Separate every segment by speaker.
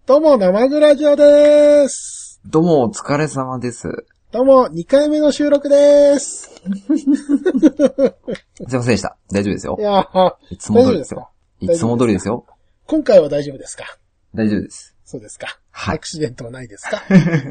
Speaker 1: どうも、生グラジオでーす。
Speaker 2: どうも、お疲れ様です。
Speaker 1: どうも、2回目の収録でーす。
Speaker 2: すいませんでした。大丈夫ですよ。
Speaker 1: いやー、
Speaker 2: いつも通りですよ。いつも通りですよ。
Speaker 1: 今回は大丈夫ですか？
Speaker 2: 大丈夫です。
Speaker 1: そうですか。
Speaker 2: はい
Speaker 1: アクシデントはないですか？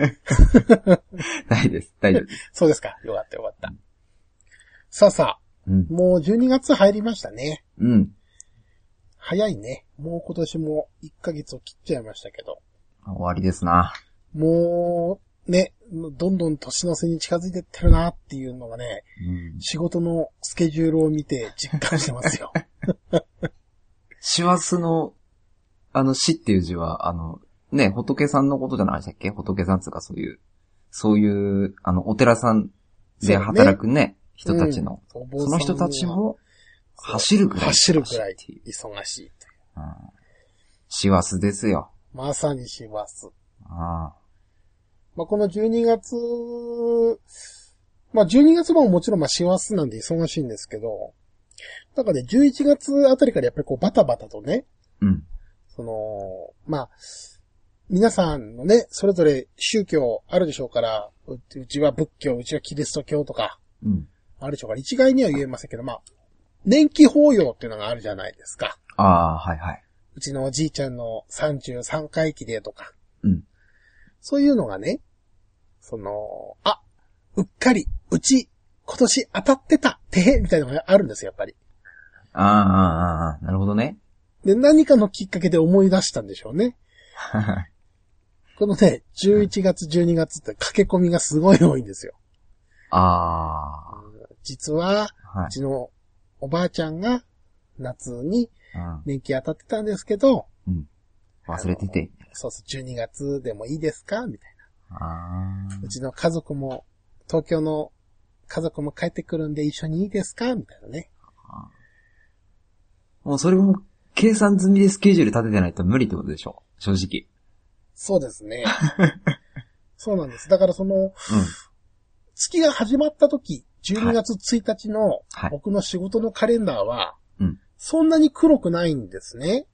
Speaker 2: ないです。大丈夫です。
Speaker 1: そうですか。よかったよかった。さあさあ、もう12月入りましたね。
Speaker 2: うん。
Speaker 1: 早いね。もう今年も1ヶ月を切っちゃいましたけど。
Speaker 2: 終わりですな。
Speaker 1: もう、ね、どんどん年の瀬に近づいてってるなっていうのがね、仕事のスケジュールを見て実感してますよ。
Speaker 2: 師走の、師っていう字は、ね、仏さんのことじゃないでしたっけ？仏さんつうかそういう、お寺さんで働くね、人たちの、その人たちも、走るくらい忙しいという。師走ですよ。
Speaker 1: まさに師走。
Speaker 2: ああ。
Speaker 1: まあ、この12月、まあ、12月ももちろん師走なんで忙しいんですけど、なんかね、11月あたりからやっぱりこうバタバタとね、まあ、皆さんのね、それぞれ宗教あるでしょうから、うちは仏教、うちはキリスト教とか、あるでしょうから、一概には言えませんけど、まあ、年季法要っていうのがあるじゃないですか。
Speaker 2: ああ、はいはい。
Speaker 1: うちのおじいちゃんの33回忌でとか。そういうのがね、うっかり、うち、今年当たってた、みたいなのがあるんですよ、やっぱり。
Speaker 2: なるほどね。
Speaker 1: で、何かのきっかけで思い出したんでしょうね。このね、11月、12月って駆け込みがすごい多いんですよ。実は、うちのおばあちゃんが夏に年季当たってたんですけど、
Speaker 2: 忘れてて。
Speaker 1: そうそう、12月でもいいですかみたいな。うちの家族も、東京の家族も帰ってくるんで一緒にいいですかみたいなね。
Speaker 2: もうそれも計算済みでスケジュール立ててないと無理ってことでしょ、正直。
Speaker 1: そうですね。そうなんです。だから月が始まった時、12月1日の僕の仕事のカレンダーは、そんなに黒くないんですね。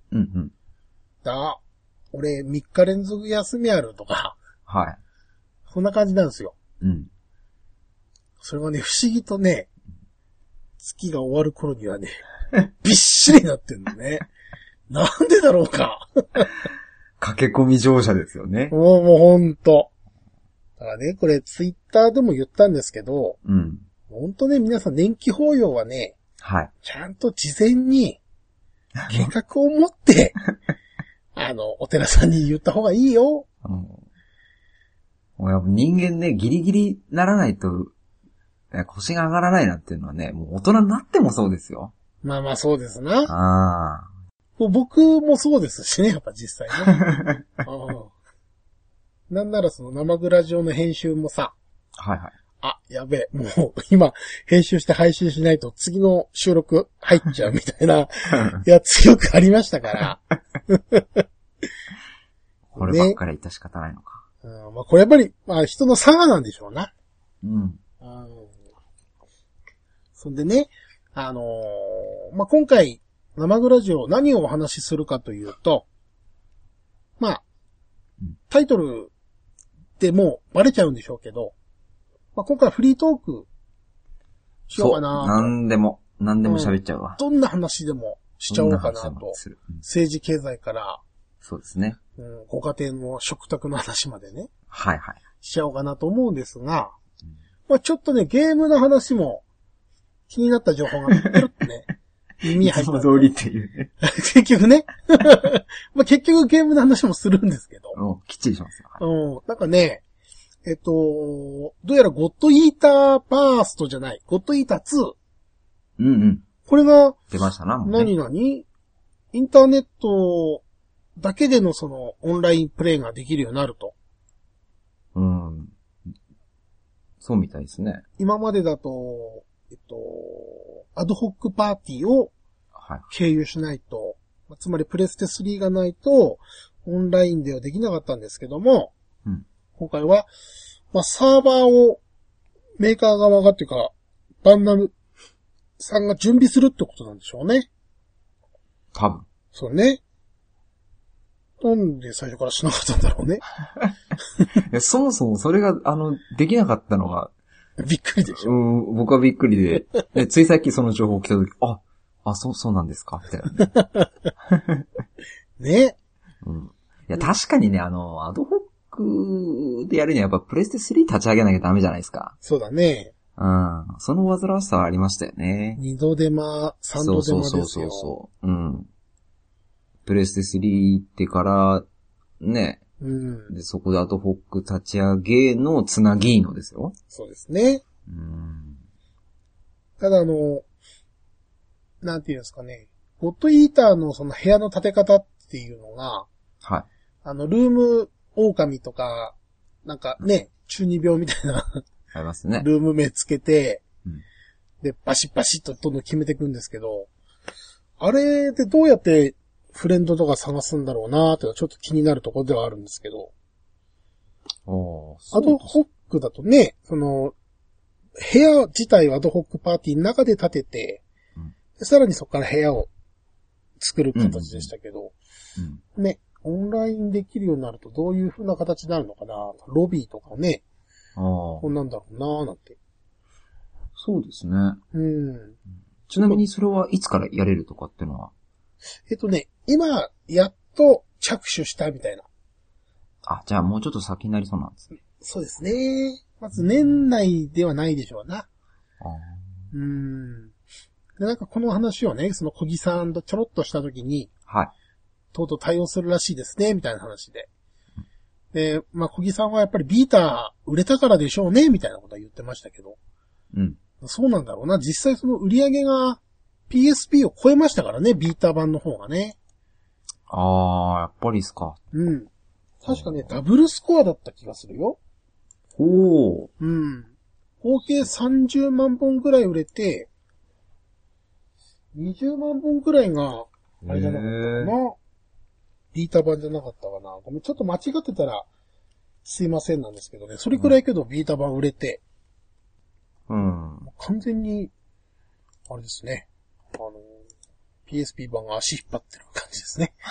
Speaker 1: 俺3日連続休みあるとか、そんな感じなんですよ。それがね、不思議とね、月が終わる頃にはね、びっしりになってんのね。なんでだろうか。
Speaker 2: 駆け込み乗車ですよね。
Speaker 1: もうほんと。だからね、これツイッターでも言ったんですけど、ほんとね、皆さん年季法要はね、ちゃんと事前に計画を持って、お寺さんに言った方がいいよ。
Speaker 2: やっぱ人間ね、ギリギリならないと、腰が上がらないなっていうのはね、もう大人になってもそうですよ。
Speaker 1: まあまあそうですな。僕もそうですしね、やっぱ実際ね。なんなら生グラジオの編集もさ、やべえ、もう今編集して配信しないと次の収録入っちゃうみたいなやつよくありましたから。
Speaker 2: こればっかりは致し方ないのか。
Speaker 1: まあこれやっぱり、まあ人の差がなんでしょうな。そんでね、まあ今回生グラジオ何をお話しするかというと、まあ、タイトルでもうバレちゃうんでしょうけど、まあ、今回フリートークしようかなと。
Speaker 2: 何でも喋っちゃうわ。
Speaker 1: どんな話でもしちゃおうかなと。政治経済から、
Speaker 2: そうですね。
Speaker 1: ご家庭の食卓の話までね。しちゃおうかなと思うんですが、まあ、ちょっとね、ゲームの話も気になった情報がペロッとね、耳に入った。
Speaker 2: いつも通りっていうね。
Speaker 1: 結局ね。まあ、結局ゲームの話もするんですけど。
Speaker 2: きっちりしますよ。
Speaker 1: なんかね、どうやらゴッドイーターバーストじゃない、ゴッドイーター2。これが、
Speaker 2: 出ましたな、もう
Speaker 1: ね。何インターネットだけでのオンラインプレイができるようになると。
Speaker 2: そうみたいですね。
Speaker 1: 今までだと、アドホックパーティーを経由しないと、つまりプレステ3がないと、オンラインではできなかったんですけども、今回は、まあ、サーバーをメーカー側がっていうか、バンナムさんが準備するってことなんでしょうね。
Speaker 2: 多分。
Speaker 1: そうね。 なんで最初からしなかったんだろうね。
Speaker 2: いや、そもそもそれが、できなかったのが、
Speaker 1: びっくりでしょ。
Speaker 2: 僕はびっくりで、ついさっきその情報来た時、そうなんですかみたいな。
Speaker 1: ね。
Speaker 2: うん。いや、確かにね、アドホックでやるにはやっぱプレステ3立ち上げなきゃダメじゃないですか。
Speaker 1: そうだね。
Speaker 2: うん。その煩わしさはありましたよね。
Speaker 1: 二度手間、三度手間ですよ。
Speaker 2: そう。うん。プレステ3行ってから、ね。
Speaker 1: うん。
Speaker 2: で、そこでアドホック立ち上げのつなぎのですよ。
Speaker 1: そうですね。ただなんていうんですかね。ゴッドイーターのその部屋の建て方っていうのが、
Speaker 2: はい。
Speaker 1: ルーム狼とか、なんかね、中二病みたいな
Speaker 2: ありますね。
Speaker 1: ルーム名つけて、
Speaker 2: うん、
Speaker 1: で、バシッバシッとどんどん決めていくんですけど、あれでどうやってフレンドとか探すんだろうなーってちょっと気になるところではあるんですけど、アドホックだとね、部屋自体をアドホックパーティーの中で建てて、でさらにそこから部屋を作る形でしたけど、ね、オンラインできるようになるとどういう風な形になるのかな、ロビーとかね、こんなんだろうなーなんて。
Speaker 2: そうですね。
Speaker 1: うん。
Speaker 2: ちなみにそれはいつからやれるとかっていうのは？
Speaker 1: 今、やっと着手したみたいな。
Speaker 2: じゃあもうちょっと先になりそうなんですね。
Speaker 1: そうですね。まず年内ではないでしょうな。で、なんかこの話をね、その小木さんとちょろっとしたときに、
Speaker 2: はい。
Speaker 1: とうとう対応するらしいですね、みたいな話で。で、まあ小木さんはやっぱりビーター売れたからでしょうね、みたいなことは言ってましたけど。
Speaker 2: うん。
Speaker 1: そうなんだろうな。実際その売り上げが PSP を超えましたからね、ビーター版の方がね。
Speaker 2: やっぱりですか。
Speaker 1: うん。確かね、ダブルスコアだった気がするよ。
Speaker 2: おー。
Speaker 1: うん。合計30万本くらい売れて、20万本くらいが、あれじゃなかったかな。ビータ版じゃなかったかな。ごめん、ちょっと間違ってたら、すいませんなんですけどね。それくらいけどビータ版売れて、完全に、あれですね。PSP 版が足引っ張ってる感じですね。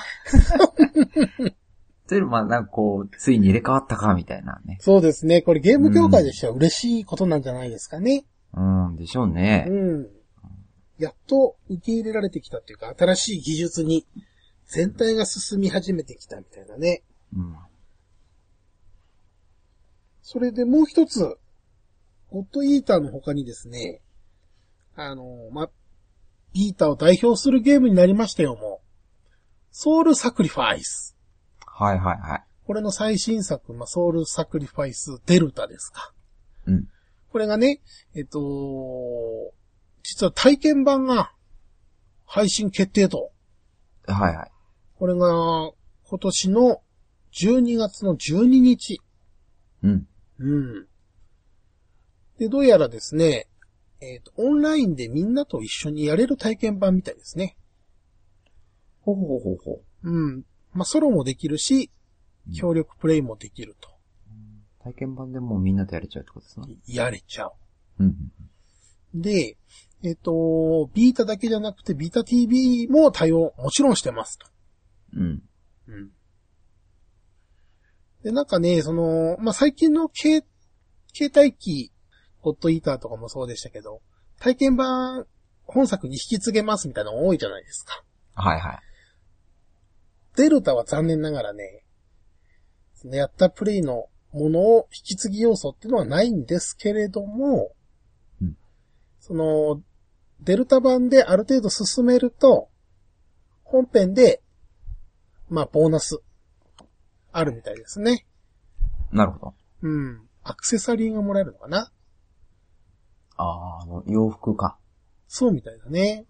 Speaker 2: というのは、なんかこう、ついに入れ替わったか、みたいなね。
Speaker 1: そうですね。これゲーム業界としては嬉しいことなんじゃないですかね。
Speaker 2: でしょうね。
Speaker 1: やっと受け入れられてきたっていうか、新しい技術に全体が進み始めてきたみたいなね。それでもう一つ、ゴッドイーターの他にですね、ビーターを代表するゲームになりましたよ、もう。ソウルサクリファイス。
Speaker 2: はい。
Speaker 1: これの最新作、ソウルサクリファイスデルタですか。これがね、実は体験版が配信決定と。これが今年の12月の12日。で、どうやらですね、オンラインでみんなと一緒にやれる体験版みたいですね。ソロもできるし、協力プレイもできると。
Speaker 2: 体験版でもうみんなとやれちゃうってことですね。
Speaker 1: やれちゃう。で、ビータだけじゃなくて、ビータ TV も対応もちろんしてますと。で、なんかね、最近の携帯機、ゴッドイーターとかもそうでしたけど、体験版本作に引き継げますみたいなの多いじゃないですか。デルタは残念ながらね、やったプレイのものを引き継ぎ要素っていうのはないんですけれども、デルタ版である程度進めると、本編で、ボーナス、あるみたいですね。
Speaker 2: なるほど。
Speaker 1: アクセサリーがもらえるのかな？
Speaker 2: 洋服か。
Speaker 1: そうみたいだね。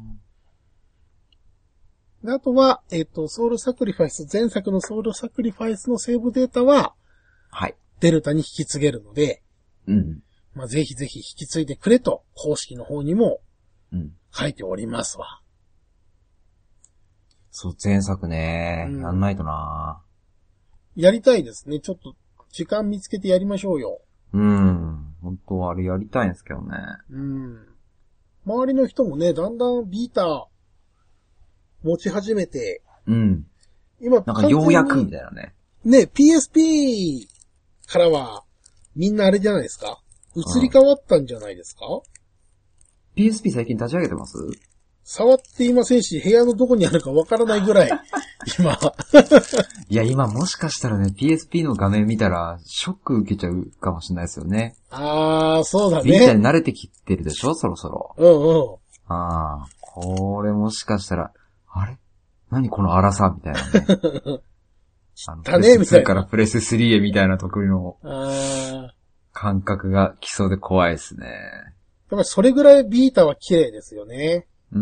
Speaker 1: あとは、ソウルサクリファイス、前作のソウルサクリファイスのセーブデータは、デルタに引き継げるので、ぜひぜひ引き継いでくれと、公式の方にも、書いておりますわ。
Speaker 2: そう、前作ね、やんないとな。
Speaker 1: やりたいですね。ちょっと、時間見つけてやりましょうよ。
Speaker 2: 本当はあれやりたいんですけどね。
Speaker 1: 周りの人もね、だんだんビーター持ち始めて、 今、
Speaker 2: なんかようやくみたいなね。
Speaker 1: ね、PSP からは、みんなあれじゃないですか？移り変わったんじゃないですか？
Speaker 2: PSP 最近立ち上げてます？
Speaker 1: 触っていませんし、部屋のどこにあるかわからないぐらい、今。
Speaker 2: いや、今もしかしたらね、PSP の画面見たら、ショック受けちゃうかもしれないですよね。
Speaker 1: そうだね。
Speaker 2: ビータに慣れてきてるでしょそろそろ。
Speaker 1: うん。
Speaker 2: これもしかしたら、あれ何この荒さみたいなね。
Speaker 1: だね、みたいな。
Speaker 2: プレス2からプレス3へみたいな得意の感覚が来そうで怖いですね。
Speaker 1: やっぱりそれぐらいビータは綺麗ですよね。
Speaker 2: うん。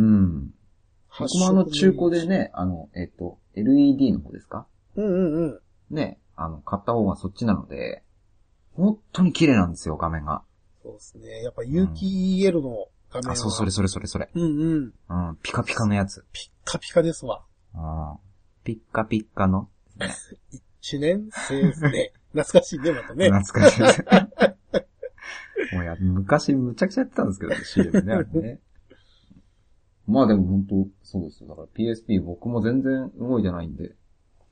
Speaker 2: 僕も中古でね、LED の方ですか？ね、買った方がそっちなので、本当に綺麗なんですよ、画面が。
Speaker 1: そうですね。やっぱ有機 EL の画面は。
Speaker 2: それ。ピカピカのやつ。
Speaker 1: ピッカピカですわ。
Speaker 2: ピッカピッカの。
Speaker 1: 1年生ですね。懐かしいね、またね。
Speaker 2: 懐かしいです。もう昔むちゃくちゃやってたんですけどね、CM ね、あれね。まあでも本当そうですよ。だから PSP 僕も全然動いてないんで。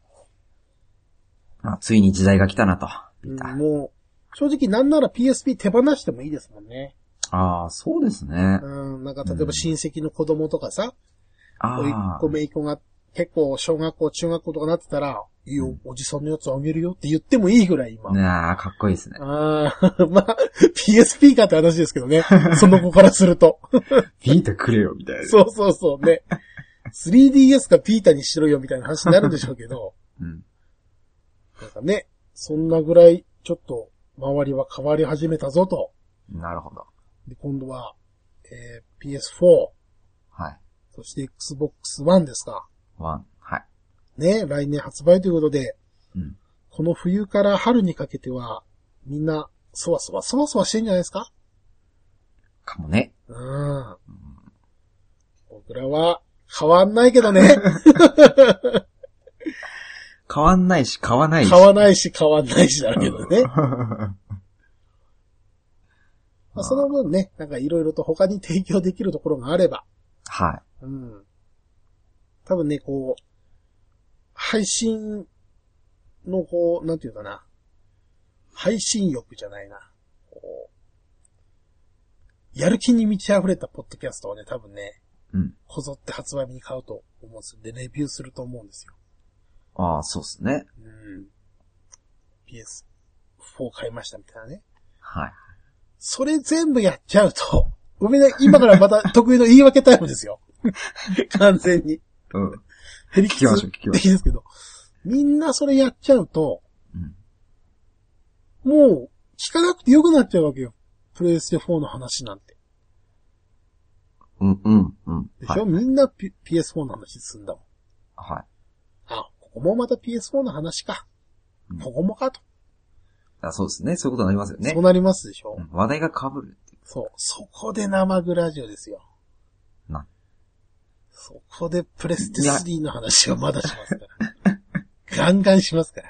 Speaker 2: ついに時代が来たなと。
Speaker 1: もう、正直なんなら PSP 手放してもいいですもんね。
Speaker 2: そうですね。
Speaker 1: なんか例えば親戚の子供とかさ、甥っ子姪っ子が結構小学校、中学校とかなってたら、いいよ、おじさんのやつあげるよって言ってもいいぐらい今。
Speaker 2: かっこいいですね。
Speaker 1: まあ、PSP かって話ですけどね。その子からすると。
Speaker 2: ピータくれよ、みたいな。
Speaker 1: そうね。3DS かピータにしろよ、みたいな話になるんでしょうけど。なんかね、そんなぐらい、ちょっと、周りは変わり始めたぞと。
Speaker 2: なるほど。
Speaker 1: で、今度は、PS4。
Speaker 2: はい。
Speaker 1: そして Xbox One ですか。
Speaker 2: はい。
Speaker 1: ね、来年発売ということで、この冬から春にかけては、みんな、そわそわしてんじゃないですか？
Speaker 2: かもね。
Speaker 1: 僕らは、変わんないけどね。
Speaker 2: 変わんないし、買わないし。
Speaker 1: 買わないし、買わないしだけどね。その分ね、なんかいろいろと他に提供できるところがあれば。
Speaker 2: はい。
Speaker 1: 多分ね、こう、配信のこう、なんていうかな。配信欲じゃないな。こう、やる気に満ち溢れたポッドキャストをね、多分ね、こぞって発売日に買うと思うんですよ。で、レビューすると思うんですよ。
Speaker 2: そうですね。
Speaker 1: PS4 買いましたみたいなね。
Speaker 2: はい。
Speaker 1: それ全部やっちゃうと、ごめんね、今からまた得意の言い訳タイムですよ。完全に。
Speaker 2: 聞きましょう。
Speaker 1: いいですけど。みんなそれやっちゃうと、もう、聞かなくてよくなっちゃうわけよ。プレイステ4の話なんて。でしょ、みんな、PS4 の話すんだもん。
Speaker 2: はい。
Speaker 1: ここもまた PS4 の話か。ここもかと。
Speaker 2: そうですね。そういうことになりますよね。
Speaker 1: そうなりますでしょ。
Speaker 2: 話題が被るっていう。
Speaker 1: そう。そこで生グラジオですよ。そこでプレステ3の話はまだしますから。ガンガンしますから。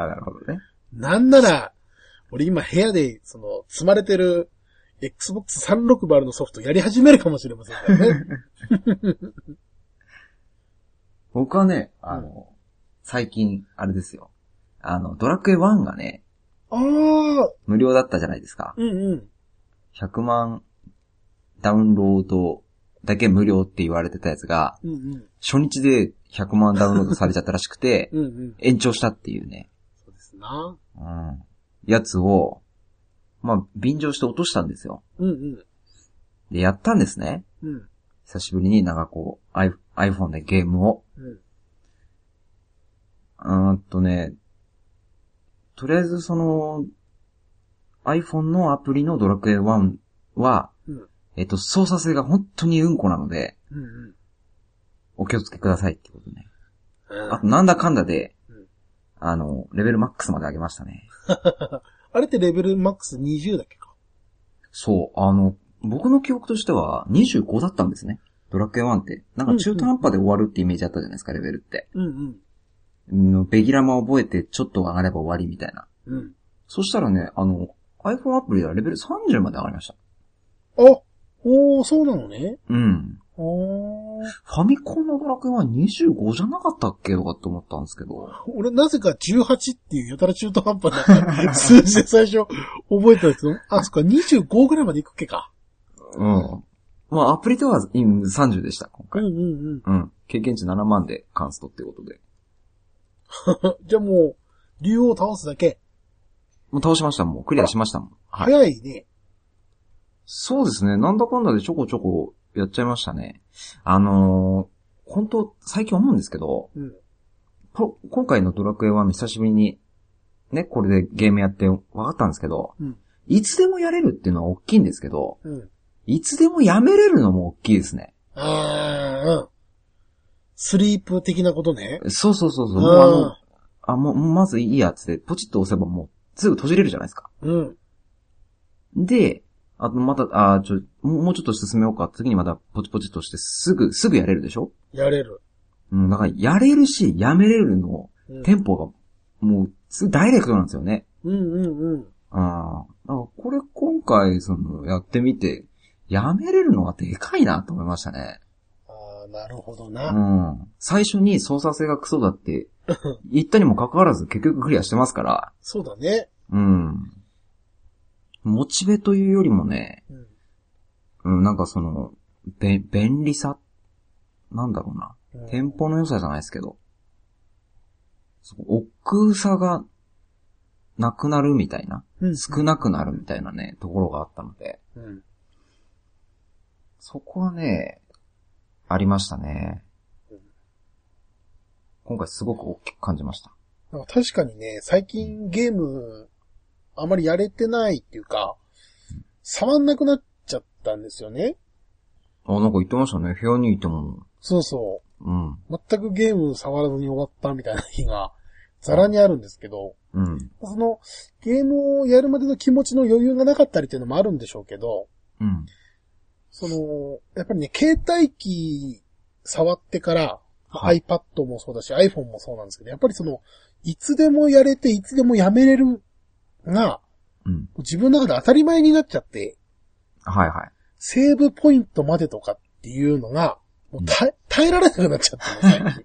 Speaker 2: なるほどね。
Speaker 1: なんなら、俺今部屋で、積まれてる Xbox 360のソフトやり始めるかもしれませんからね。
Speaker 2: 僕はね、最近、あれですよ。ドラクエ1がね、無料だったじゃないですか。100万ダウンロードだけ無料って言われてたやつが、初日で100万ダウンロードされちゃったらしくて、延長したっていうね。
Speaker 1: そうですな。
Speaker 2: やつを、便乗して落としたんですよ。で、やったんですね。久しぶりになんかこう、iPhone でゲームを。とりあえずiPhone のアプリのドラクエ1は、操作性が本当にうんこなので、お気をつけくださいってことね。あと、なんだかんだで、レベルマックスまで上げましたね。
Speaker 1: あれってレベルマックス20だっけか？
Speaker 2: そう、僕の記憶としては25だったんですね。ドラクエ1って。なんか中途半端で終わるってイメージあったじゃないですか、レベルって。ベギラマ覚えてちょっと上がれば終わりみたいな。そしたらね、iPhone アプリではレベル30まで上がりました。
Speaker 1: そうなのね。
Speaker 2: ファミコンのドラクエは25じゃなかったっけとかって思ったんですけど。
Speaker 1: 俺なぜか18っていうやたら中途半端な数字で最初覚えてたんですけど、あ、そっか、25ぐらいまでいくっけか。
Speaker 2: うん。まあ、アプリでは30でした、今回。
Speaker 1: うん。
Speaker 2: うん。経験値7万でカンストってことで。
Speaker 1: じゃあもう、竜王を倒すだけ。
Speaker 2: もう倒しましたもん。クリアしましたもん。はい。
Speaker 1: 早いね。
Speaker 2: そうですね。なんだかんだでちょこちょこやっちゃいましたね。本当最近思うんですけど、今回のドラクエ1の久しぶりに、ね、これでゲームやって分かったんですけど、いつでもやれるっていうのは大きいんですけど、いつでもやめれるのも大きいですね。
Speaker 1: スリープ的なことね。
Speaker 2: そう。もうまずいいやつで、ポチッと押せばもうすぐ閉じれるじゃないですか。で、あとまた、もうちょっと進めようか。次にまたポチポチとしてすぐやれるでしょ？
Speaker 1: やれる。
Speaker 2: だからやれるし、やめれるの、テンポがもうダイレクトなんですよね。これ今回やってみて、やめれるのはでかいなと思いましたね。
Speaker 1: なるほどな。
Speaker 2: 最初に操作性がクソだって言ったにもかかわらず結局クリアしてますから。
Speaker 1: そうだね。
Speaker 2: モチベというよりもね、なんか便利さなんだろうな。テンポの良さじゃないですけど、億劫さがなくなるみたいな、少なくなるみたいなね、ところがあったので、そこはね、ありましたね。今回すごく大きく感じました。
Speaker 1: 確かにね、最近ゲーム、あまりやれてないっていうか、触んなくなっちゃったんですよね。
Speaker 2: なんか言ってましたね。部屋にいても。
Speaker 1: そう。全くゲーム触らずに終わったみたいな日が、ざらにあるんですけど、ゲームをやるまでの気持ちの余裕がなかったりっていうのもあるんでしょうけど、やっぱりね、携帯機触ってから、iPad もそうだし iPhone もそうなんですけど、やっぱりいつでもやれていつでもやめれるが、自分の中で当たり前になっちゃって、セーブポイントまでとかっていうのが、もう耐えられなくなっちゃったの、最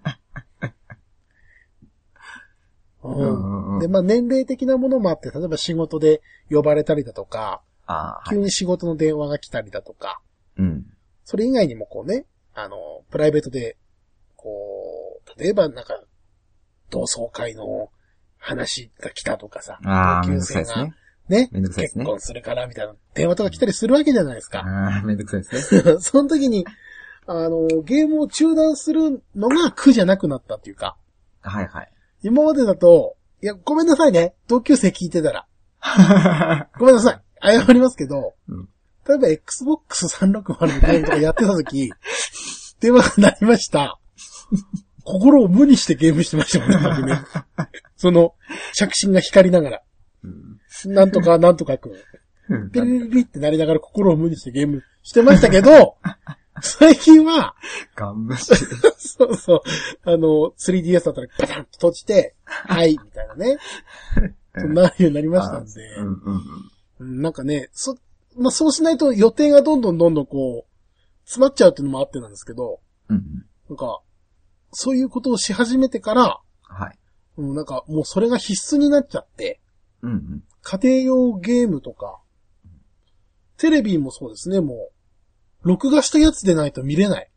Speaker 1: 近。で、年齢的なものもあって、例えば仕事で呼ばれたりだとか、急に仕事の電話が来たりだとか、それ以外にもプライベートで、例えば同窓会の話が来たとかさ、同級生がね、結婚するからみたいな電話とか来たりするわけじゃないですか。
Speaker 2: めんどくさいですね。
Speaker 1: その時に、ゲームを中断するのが苦じゃなくなったっていうか。今までだと、いや、ごめんなさいね。同級生聞いてたら。ごめんなさい。謝りますけど、例えば Xbox 360のゲームとかやってた時、電話が鳴りました。心を無にしてゲームしてましたもんね、初め。着信が光りながら。なんとかくん。ピリリリってなりながら心を無にしてゲームしてましたけど、最近は、
Speaker 2: ガン無視。
Speaker 1: そう。3DS だったらパタンと閉じて、はい、みたいなね。そんなようになりましたんで。なんかね、そうしないと予定がどんどん詰まっちゃうっていうのもあってなんですけど、なんか、そういうことをし始めてから、なんかもうそれが必須になっちゃって、家庭用ゲームとか、テレビもそうですね、もう、録画したやつでないと見れない。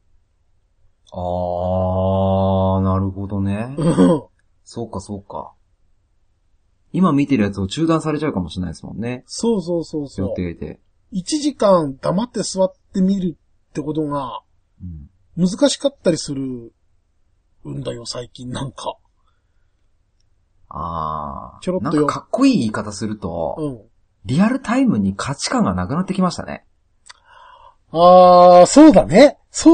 Speaker 2: なるほどね。そうか。今見てるやつを中断されちゃうかもしれないですもんね。
Speaker 1: そう。
Speaker 2: 予定で。
Speaker 1: 1時間黙って座って見るってことが、難しかったりするんだよ、最近なんか。ちょろっと
Speaker 2: なんかかっこいい言い方すると、リアルタイムに価値観がなくなってきましたね。
Speaker 1: そうだね。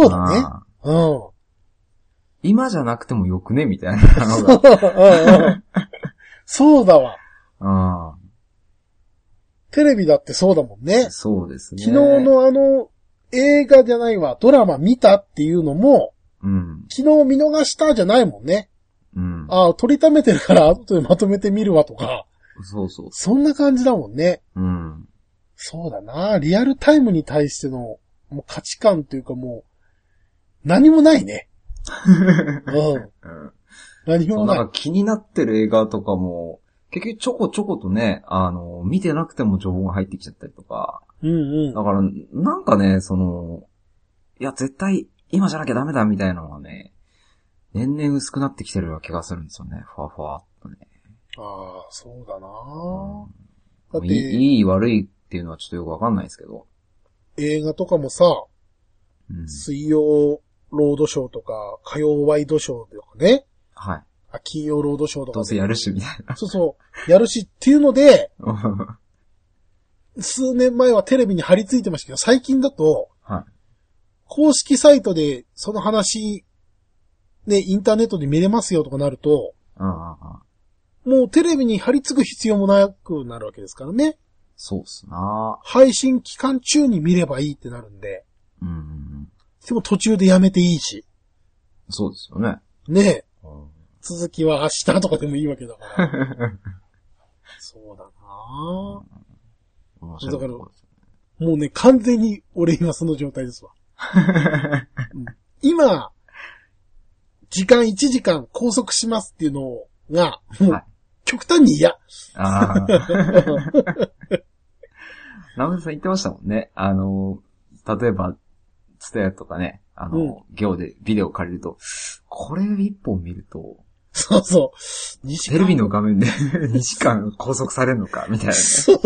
Speaker 2: 今じゃなくてもよくねみたいなのが。
Speaker 1: そうだわ。テレビだってそうだもんね。
Speaker 2: そうですね。
Speaker 1: 昨日の映画じゃないわ、ドラマ見たっていうのも、昨日見逃したじゃないもんね。取りためてるから後でまとめてみるわとか。
Speaker 2: そう。
Speaker 1: そんな感じだもんね。そうだな。リアルタイムに対してのもう価値観というかもう、 何もないね。何もない。
Speaker 2: なんか気になってる映画とかも、結局ちょこちょことね、見てなくても情報が入ってきちゃったりとか。だから、なんかね、いや、絶対今じゃなきゃダメだみたいなのはね、年々薄くなってきてるような気がするんですよね。ふわふわっとね。
Speaker 1: ああ、そうだな、
Speaker 2: だっていい悪いっていうのはちょっとよくわかんないですけど。
Speaker 1: 映画とかもさ、水曜ロードショーとか、火曜ワイドショーとかね。
Speaker 2: はい。
Speaker 1: 金曜ロードショーとか。
Speaker 2: どうせやるし、みたいな。
Speaker 1: そうそう。やるしっていうので、数年前はテレビに貼り付いてましたけど、最近だと、
Speaker 2: はい。
Speaker 1: 公式サイトでその話、ね、インターネットで見れますよとかなると、もうテレビに貼り付く必要もなくなるわけですからね。
Speaker 2: そうっすな。
Speaker 1: 配信期間中に見ればいいってなるんで。でも途中でやめていいし。
Speaker 2: そうですよね。
Speaker 1: ねえ。続きは明日とかでもいいわけだから。そうだなぁ。だから、もうね、完全に俺今その状態ですわ。今、時間1時間拘束しますっていうのが、もう、極端に嫌。
Speaker 2: ナムさん言ってましたもんね。例えば、ツタヤとかね、行でビデオ借りると、これ一本見ると、
Speaker 1: そうそう。
Speaker 2: テレビの画面で2時間拘束されるのか、みたいな、ね。
Speaker 1: そう。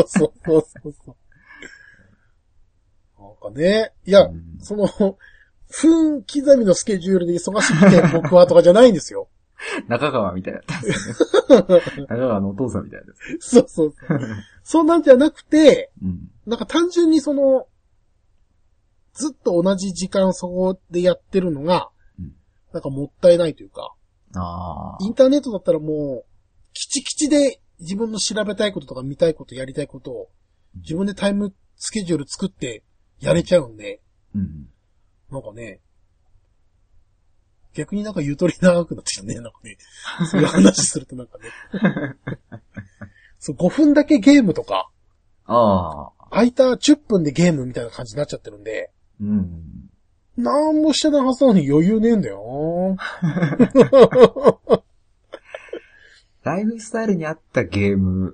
Speaker 1: なんかね、いや、分刻みのスケジュールで忙しくて僕はとかじゃないんですよ。
Speaker 2: 中川みたいなやつですね。中川のお父さんみたいなやつ。
Speaker 1: そう。そうなんじゃなくて、なんか単純にずっと同じ時間そこでやってるのが、なんかもったいないというか、インターネットだったらもう、キチキチで自分の調べたいこととか見たいことやりたいことを、自分でタイムスケジュール作ってやれちゃうんで、なんかね、逆になんかゆとり長くなってきたね、なんかね。そういう話するとなんかね。そう、5分だけゲームとか、空いた10分でゲームみたいな感じになっちゃってるんで、なんもしてないはずなのに余裕ねえんだよ。
Speaker 2: ライフスタイルに合ったゲーム、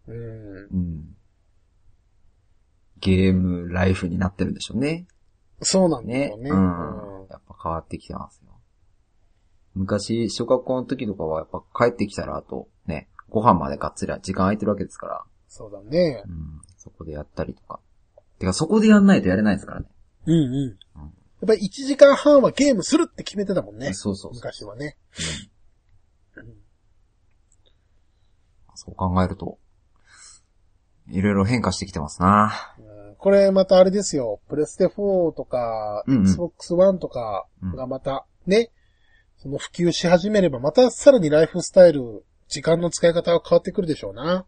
Speaker 2: ゲームライフになってるんでしょうね。
Speaker 1: そうなんだよね。
Speaker 2: やっぱ変わってきてますよ。昔、小学校の時とかはやっぱ帰ってきたらあとね、ご飯までがっつり時間空いてるわけですから。
Speaker 1: そうだね。
Speaker 2: そこでやったりとか。てかそこでやんないとやれないですからね。
Speaker 1: やっぱり1時間半はゲームするって決めてたもんね。
Speaker 2: そう。
Speaker 1: 昔はね。
Speaker 2: そう考えると、いろいろ変化してきてますな。
Speaker 1: これまたあれですよ。プレステ4とか、Xbox One とかがまたね、その普及し始めればまたさらにライフスタイル、時間の使い方が変わってくるでしょうな。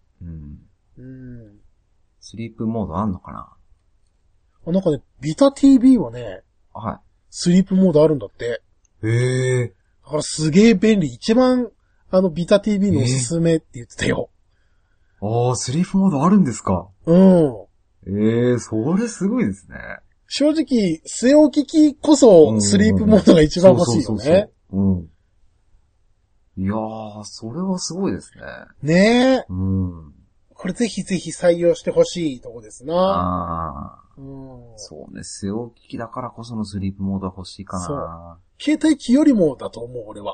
Speaker 2: スリープモードあんのかな？
Speaker 1: なんかね、ビタ TV はね、スリープモードあるんだって。だからすげえ便利。一番、ビタ TV のおすすめって言ってたよ。
Speaker 2: スリープモードあるんですか？それすごいですね。
Speaker 1: 正直、据え置き機こそ、スリープモードが一番欲しいよね。
Speaker 2: いやー、それはすごいですね。
Speaker 1: ねえ。これぜひぜひ採用してほしいとこですな。
Speaker 2: そうね、据え置き機だからこそのスリープモードは欲しいかな。
Speaker 1: 携帯機よりもだと思う、俺は。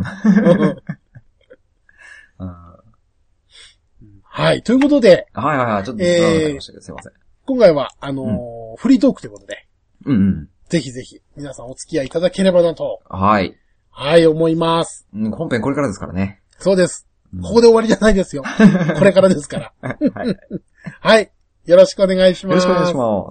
Speaker 1: はい、ということで。
Speaker 2: ちょっと長くなりましたけど、すいません。
Speaker 1: 今回は、フリートークということで。ぜひぜひ、皆さんお付き合いいただければなと。はい、思います。
Speaker 2: 本編これからですからね。
Speaker 1: そうです。ここで終わりじゃないですよ。これからですから。はい。よろしくお願いします。
Speaker 2: よろしくお願いします。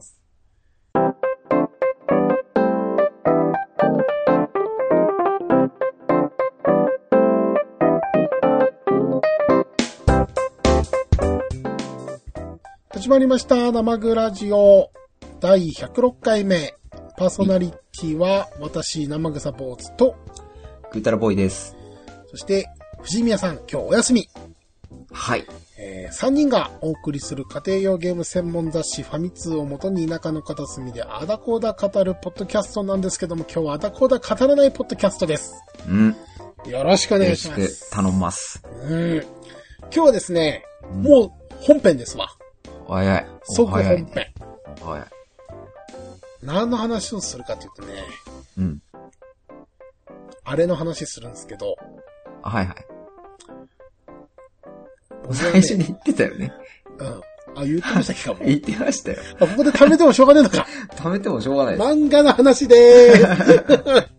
Speaker 1: 始まりました。生グラジオ第106回目。パーソナリティは私、生草坊主と、
Speaker 2: グータラボーイです。
Speaker 1: そして、藤宮さん、今日お休み。
Speaker 2: はい。
Speaker 1: 3人がお送りする家庭用ゲーム専門雑誌ファミ通をもとに田舎の片隅であだこうだ語るポッドキャストなんですけども、今日はあだこうだ語らないポッドキャストです。
Speaker 2: うん。
Speaker 1: よろしくお願いします。
Speaker 2: よろしく頼みます。
Speaker 1: 今日はですね、もう本編ですわ。
Speaker 2: 早い。
Speaker 1: 即本編。
Speaker 2: 早い。
Speaker 1: 何の話をするかというとね、あれの話するんですけど。
Speaker 2: はいはい。最初に言ってたよね。
Speaker 1: 言ってましたっけかも。
Speaker 2: 言ってましたよ。
Speaker 1: ここで貯めてもしょうがねえのか。
Speaker 2: 貯めてもしょうがないです。
Speaker 1: 漫画の話でーす。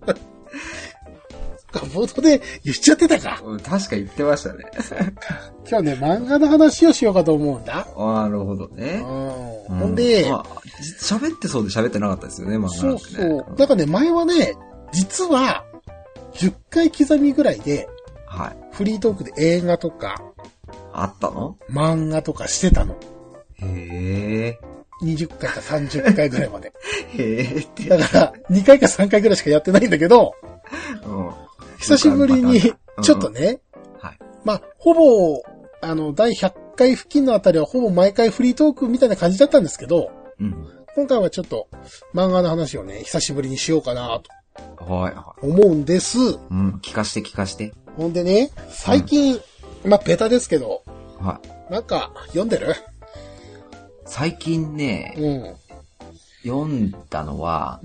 Speaker 1: 冒頭で言っちゃってたか。
Speaker 2: 確か言ってましたね。
Speaker 1: 今日ね、漫画の話をしようかと思うんだ。
Speaker 2: なるほどね。
Speaker 1: ほんで、
Speaker 2: 喋ってそうで喋ってなかったですよね、漫画、ね。
Speaker 1: そう。なんかね、前はね、実は、10回刻みぐらいで、
Speaker 2: はい。
Speaker 1: フリートークで映画とか、
Speaker 2: あったの？
Speaker 1: 漫画とかしてたの。
Speaker 2: へー。
Speaker 1: 20回か30回ぐらいまで。
Speaker 2: へーって。
Speaker 1: だから、2回か3回ぐらいしかやってないんだけど、久しぶりに、ちょっとね、
Speaker 2: はい。
Speaker 1: まあ、ほぼ、第100回付近のあたりはほぼ毎回フリートークみたいな感じだったんですけど、今回はちょっと漫画の話をね、久しぶりにしようかなと。
Speaker 2: はい。
Speaker 1: 思うんです。
Speaker 2: 聞かして。
Speaker 1: ほんでね、最近、まあ、ベタですけど、
Speaker 2: はい。
Speaker 1: なんか、読んでる？
Speaker 2: 最近ね、読んだのは、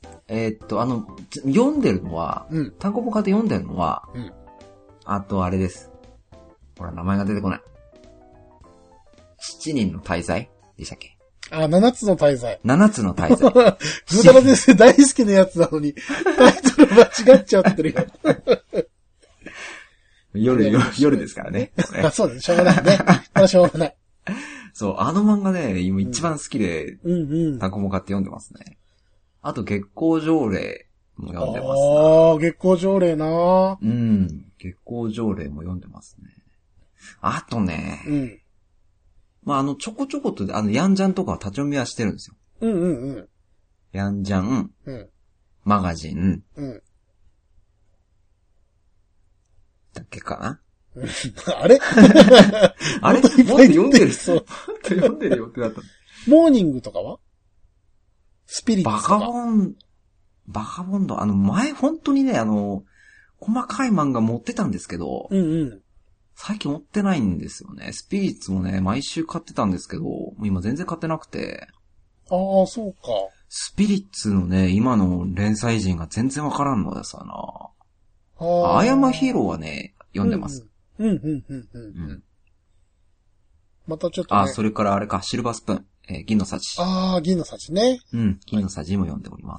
Speaker 2: 読んでるのは、単行本買って読んでるのは、あとあれです。ほら、名前が出てこない。7人の大罪でしたっけ
Speaker 1: ？7つの大罪。
Speaker 2: 7つの大罪。
Speaker 1: ぐーたら先生大好きなやつなのに、タイトル間違っちゃってるよ。
Speaker 2: 夜ですからね。
Speaker 1: そうだね、しょうがないね。しょうがない。
Speaker 2: そう、あの漫画ね、今一番好きで、単行本買って読んでますね。あと、月光条例も読んでます
Speaker 1: 月光条例な
Speaker 2: 月光条例も読んでますね。あとね、まあ、ちょこちょことヤンジャンとかは立ち読みはしてるんですよ。ヤンジャン、マガジン、だっけかな
Speaker 1: あれ
Speaker 2: あれもっと読んでるそう。読んでるよってなった。
Speaker 1: モーニングとかはスピリッツとか
Speaker 2: バカボンド、前本当にね、細かい漫画持ってたんですけど、最近追ってないんですよね。スピリッツもね、毎週買ってたんですけど、もう今全然買ってなくて。
Speaker 1: そうか。
Speaker 2: スピリッツのね、今の連載陣が全然わからんのでさな。アヤマヒーローはね、読んでます。
Speaker 1: またちょっとね。
Speaker 2: それからあれか、シルバースプーン、銀の幸。
Speaker 1: 銀の幸ね。
Speaker 2: 銀の幸も読んでおります。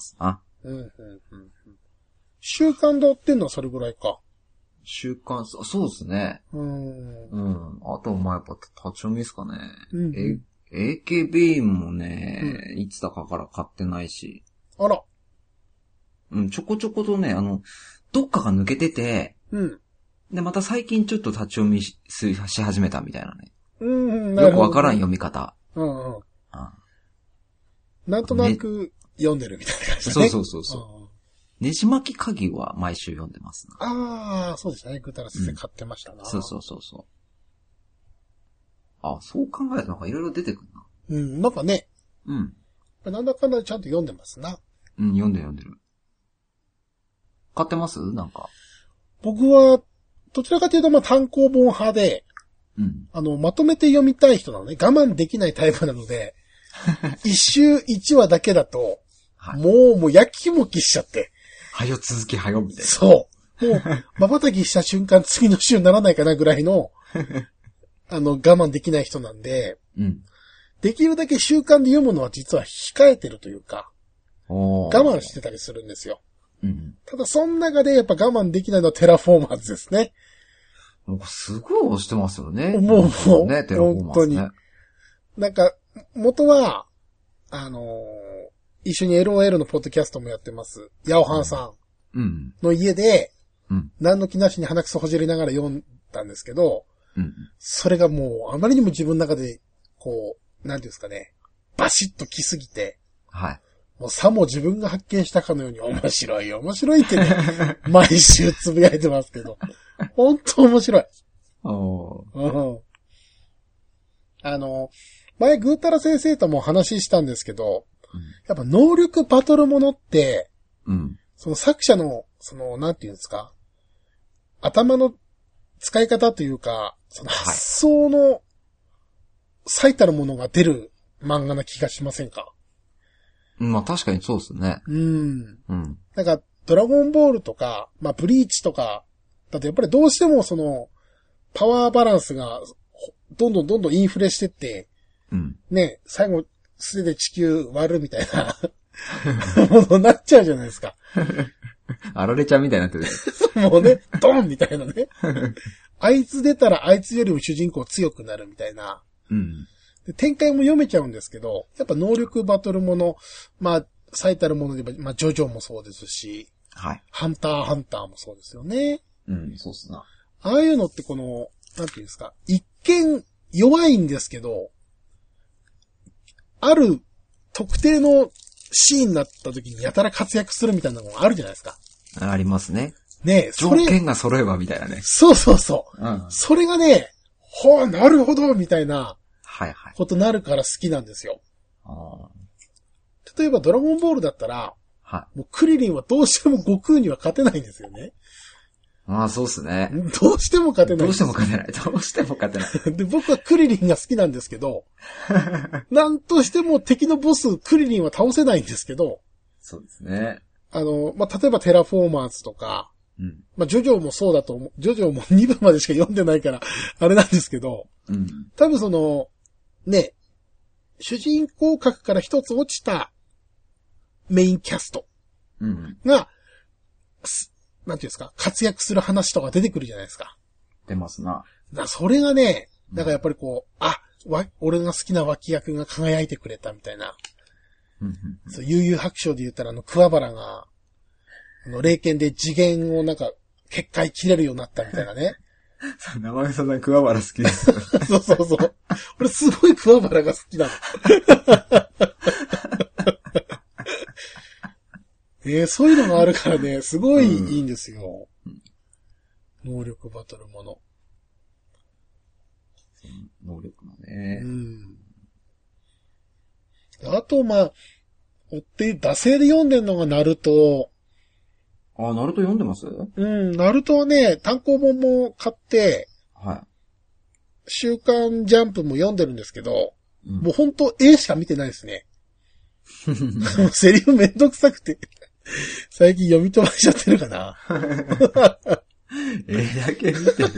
Speaker 1: 週刊で追ってんのはそれぐらいか。
Speaker 2: 週刊、そうですね。あと、まあ、やっぱ、立ち読みですかね。AKB もね、いつだかから買ってないし。
Speaker 1: あら。
Speaker 2: ちょこちょことね、どっかが抜けてて、で、また最近ちょっと立ち読みし始めたみたいなね。よくわからん読み方。
Speaker 1: なんとなく読んでるみたいな感じだね。
Speaker 2: そう。ねじ巻き鍵は毎週読んでます
Speaker 1: な。そうでしたね。ぐーたら先生買ってましたな。
Speaker 2: そう。そう考えるとなんかいろいろ出てくるな。
Speaker 1: なんかね。なんだかんだちゃんと読んでますな。
Speaker 2: 読んでる。買ってますなんか。
Speaker 1: 僕は、どちらかというとまあ単行本派で、まとめて読みたい人なのね。我慢できないタイプなので、一週一話だけだと、もうやきもきしちゃって。
Speaker 2: 続きみたいな。
Speaker 1: そう。もう、瞬きした瞬間次の週にならないかなぐらいの、我慢できない人なんで、できるだけ習慣で読むのは実は控えてるというか、我慢してたりするんですよ。ただ、その中でやっぱ我慢できないのはテラフォーマーズですね。
Speaker 2: すごい押してますよね。
Speaker 1: もう、
Speaker 2: ね、テラフォーマーズね。
Speaker 1: 本当に。なんか、元は、一緒に LOL のポッドキャストもやってます。ヤオハンさんの家で、何の気なしに鼻くそほじりながら読んだんですけど、それがもうあまりにも自分の中で、こう、なんていうんですかね、バシッと来すぎて、もうさも自分が発見したかのように面白いってね、毎週つぶやいてますけど、本当面白い。 前、ぐーたら先生とも話したんですけど、
Speaker 2: うん、
Speaker 1: やっぱ能力バトルものって、
Speaker 2: うん。
Speaker 1: その作者の、なんていうんですか、頭の使い方というか、その発想の最たるものが出る漫画な気がしませんか？
Speaker 2: まあ確かにそうですね。
Speaker 1: うん。
Speaker 2: うん。
Speaker 1: なんか、ドラゴンボールとか、まあ、ブリーチとか、だとやっぱりどうしてもパワーバランスが、どんどんインフレしてって、
Speaker 2: うん。
Speaker 1: ね、最後、素手で地球割るみたいなものになっちゃうじゃないですか。
Speaker 2: あられちゃんみたいになってる。
Speaker 1: もうね、ドンみたいなね。あいつ出たらあいつよりも主人公強くなるみたいな。
Speaker 2: うん。
Speaker 1: で展開も読めちゃうんですけど、やっぱ能力バトルもの、まあ、最たるもので言えば、まあ、ジョジョもそうですし、
Speaker 2: はい。
Speaker 1: ハンターもそうですよね。
Speaker 2: うん、そうっすな。
Speaker 1: ああいうのってなんていうんですか、一見弱いんですけど、ある特定のシーンになった時にやたら活躍するみたいなのがあるじゃないですか。
Speaker 2: ありますね。
Speaker 1: ねえ、
Speaker 2: 条件が揃えばみたいなね。
Speaker 1: そうそうそう。
Speaker 2: うん。
Speaker 1: それがね、なるほどみたいな
Speaker 2: はいはい。
Speaker 1: ことなるから好きなんですよ。
Speaker 2: あ
Speaker 1: 例えばドラゴンボールだったら、
Speaker 2: はい。
Speaker 1: もうクリリンはどうしても悟空には勝てないんですよね。
Speaker 2: ああ、そうっすね。
Speaker 1: どうしても勝てない。
Speaker 2: どうしても勝てない。どうしても勝てない。
Speaker 1: で、僕はクリリンが好きなんですけど、なんとしても敵のボス、クリリンは倒せないんですけど、
Speaker 2: そうですね。
Speaker 1: まあ、例えばテラフォーマーズとか、
Speaker 2: うん。
Speaker 1: まあ、ジョジョもそうだと思う。ジョジョも2部までしか読んでないから、あれなんですけど、
Speaker 2: うん。
Speaker 1: 多分ね、主人公格から一つ落ちたメインキャスト
Speaker 2: うん。
Speaker 1: が、なんていうんですか、活躍する話とか出てくるじゃないですか。
Speaker 2: 出ますな。
Speaker 1: それがね、だからやっぱり俺が好きな脇役が輝いてくれたみたいな。
Speaker 2: うん。
Speaker 1: そう、悠々白書で言ったら桑原が、霊剣で次元を結界切れるようになったみたいなね。
Speaker 2: 名前そんな桑原好きです。
Speaker 1: そうそうそう。俺すごい桑原が好きなの。そういうのがあるからね、すごいいいんですよ。能力バトルもの。
Speaker 2: 能力のね。
Speaker 1: あと、まあ、惰性で読んでんのがナルト。
Speaker 2: あ、ナルト読んでます？
Speaker 1: ナルトはね、単行本も買って、
Speaker 2: はい。
Speaker 1: 週刊ジャンプも読んでるんですけど、もうほんと絵しか見てないですね。セリフめんどくさくて、最近読み飛ばしちゃってるかな。
Speaker 2: 絵だけ見てる。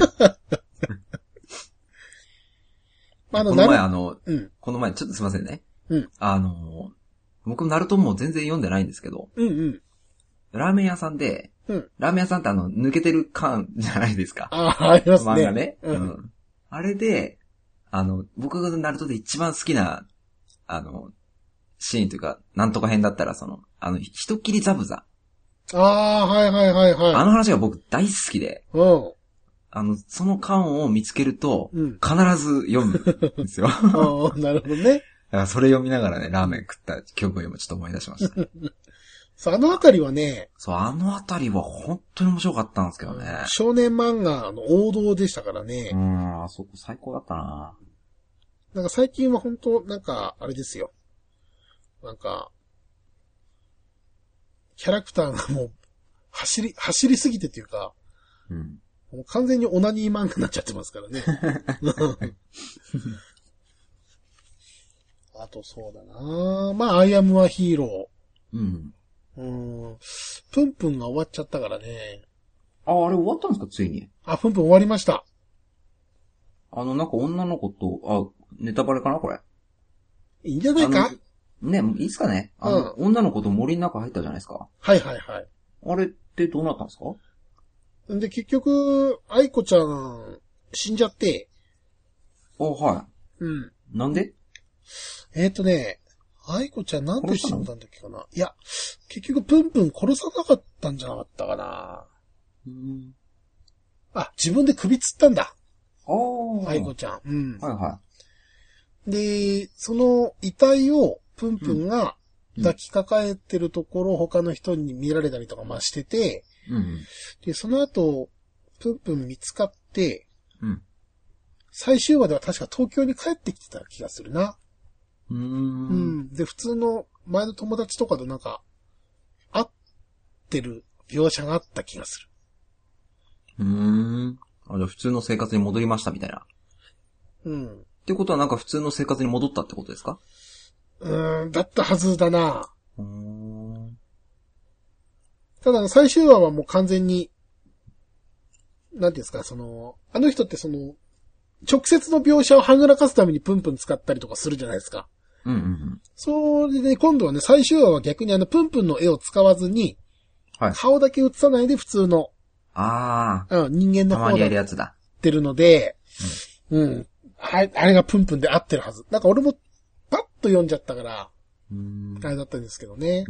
Speaker 2: この前この前、ちょっとすいませんね。僕ナルトも全然読んでないんですけど、ラーメン屋さんで、ラーメン屋さんって抜けてる缶じゃないですか。
Speaker 1: ありますね。
Speaker 2: 漫画ね。あれで、僕がナルトで一番好きな、シーンというか、なんとか編だったら、人切りザブザ。
Speaker 1: はいはいはいはい。
Speaker 2: あの話が僕大好きで、その缶を見つけると、必ず読むんですよ。
Speaker 1: なるほどね。
Speaker 2: だからそれ読みながらね、ラーメン食った記憶を今ちょっと思い出しました。
Speaker 1: そう、あのあたりはね。
Speaker 2: そう、あのあたりは本当に面白かったんですけどね。
Speaker 1: 少年漫画の王道でしたからね。
Speaker 2: あそこ最高だったな。
Speaker 1: 最近は本当あれですよ。キャラクターがもう、走りすぎてっていうか、もう完全にオナニー漫画になっちゃってますからね。あとそうだなまあ、アイアムはヒーロー。プンプンが終わっちゃったからね。
Speaker 2: あれ終わったんですか、ついに。
Speaker 1: プンプン終わりました。
Speaker 2: 女の子と、ネタバレかなこれ。
Speaker 1: いいんじゃないか
Speaker 2: ね、いいっすかね女の子と森の中入ったじゃないですか。
Speaker 1: はいはいはい。
Speaker 2: あれってどうなったんですか？
Speaker 1: で、結局、愛子ちゃん、死んじゃって。
Speaker 2: はい。なんで？
Speaker 1: 愛子ちゃんなんで死んだんだっけかな。いや、結局プンプン殺さなかったんじゃなかったかな。自分で首吊ったんだ。愛子ちゃん。
Speaker 2: はいはい。
Speaker 1: で、その遺体をプンプンが抱きかかえてるところを他の人に見られたりとかしてて、で、その後、プンプン見つかって、 最終話では確か東京に帰ってきてた気がするな。うん。で、普通の前の友達とかとなんか、会ってる描写があった気がする。
Speaker 2: じゃあ普通の生活に戻りましたみたいな。
Speaker 1: うん。
Speaker 2: ってことはなんか普通の生活に戻ったってことですか？
Speaker 1: だったはずだな。ただ最終話はもう完全に、なんていうんですか、あの人って直接の描写をはぐらかすためにプンプン使ったりとかするじゃないですか。それで今度はね、最終話は逆にプンプンの絵を使わずに、はい、顔だけ映さないで普通の、人間の方だってるので、はい、あれがプンプンで合ってるはず。なんか俺もパッと読んじゃったから、あれだったんですけどね。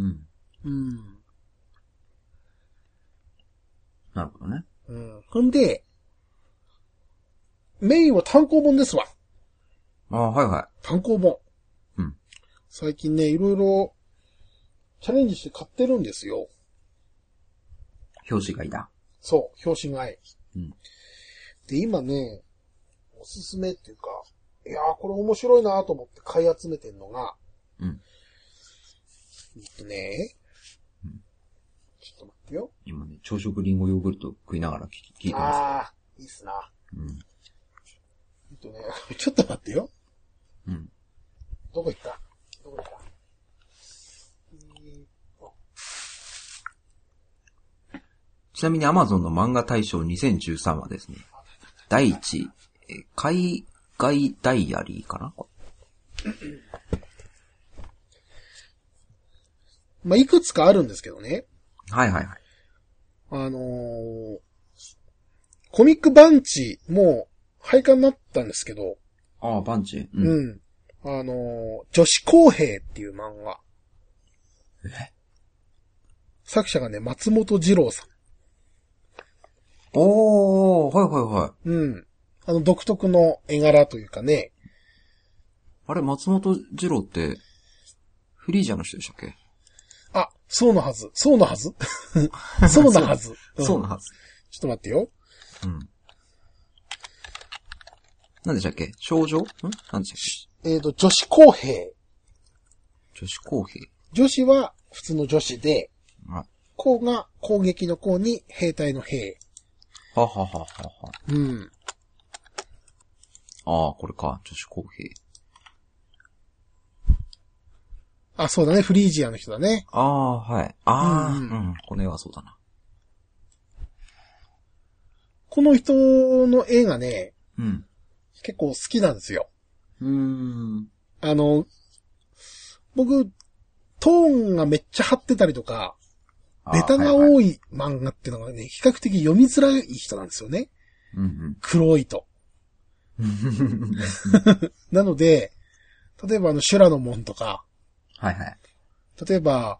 Speaker 2: なるほどね。
Speaker 1: ほんで、メインは単行本ですわ。
Speaker 2: はいはい。
Speaker 1: 単行本。最近ね、いろいろチャレンジして買ってるんですよ。
Speaker 2: 表紙がいいな。
Speaker 1: そう、表紙がいい。で、今ね、おすすめっていうか、いやーこれ面白いなと思って買い集めてんのが、ちょっと待ってよ。
Speaker 2: 今ね、朝食リンゴヨーグルト食いながら聞いてます。
Speaker 1: いいっすな。ちょっと待ってよ。どこ行った
Speaker 2: ちなみに Amazon の漫画大賞2013はですね、第一、海外ダイアリーかな
Speaker 1: まあ、いくつかあるんですけどね。
Speaker 2: はいはいはい。
Speaker 1: コミックバンチも廃刊になったんですけど。
Speaker 2: バンチ？
Speaker 1: 女子公平っていう漫画。作者がね、松本二郎さん。
Speaker 2: はいはい
Speaker 1: はい。独特の絵柄というかね。
Speaker 2: あれ、松本二郎って、フリージャーの人でしたっけ？
Speaker 1: そうなはず。そうなはずそうなはず。
Speaker 2: そうなはず。
Speaker 1: ちょっと待ってよ。
Speaker 2: 何でしたっけ？少女？何でしたっ
Speaker 1: け？女子公平。
Speaker 2: 女子公平。
Speaker 1: 女子は普通の女子で、公が攻撃の公に兵隊の兵。
Speaker 2: これか。女子公平。
Speaker 1: そうだね。フリージアの人だね。
Speaker 2: はい。この絵はそうだな。
Speaker 1: この人の絵がね、結構好きなんですよ。僕、トーンがめっちゃ張ってたりとか、ベタが多い漫画っていうのがね、比較的読みづらい人なんですよね。黒いと。なので、例えば修羅の門とか、例えば、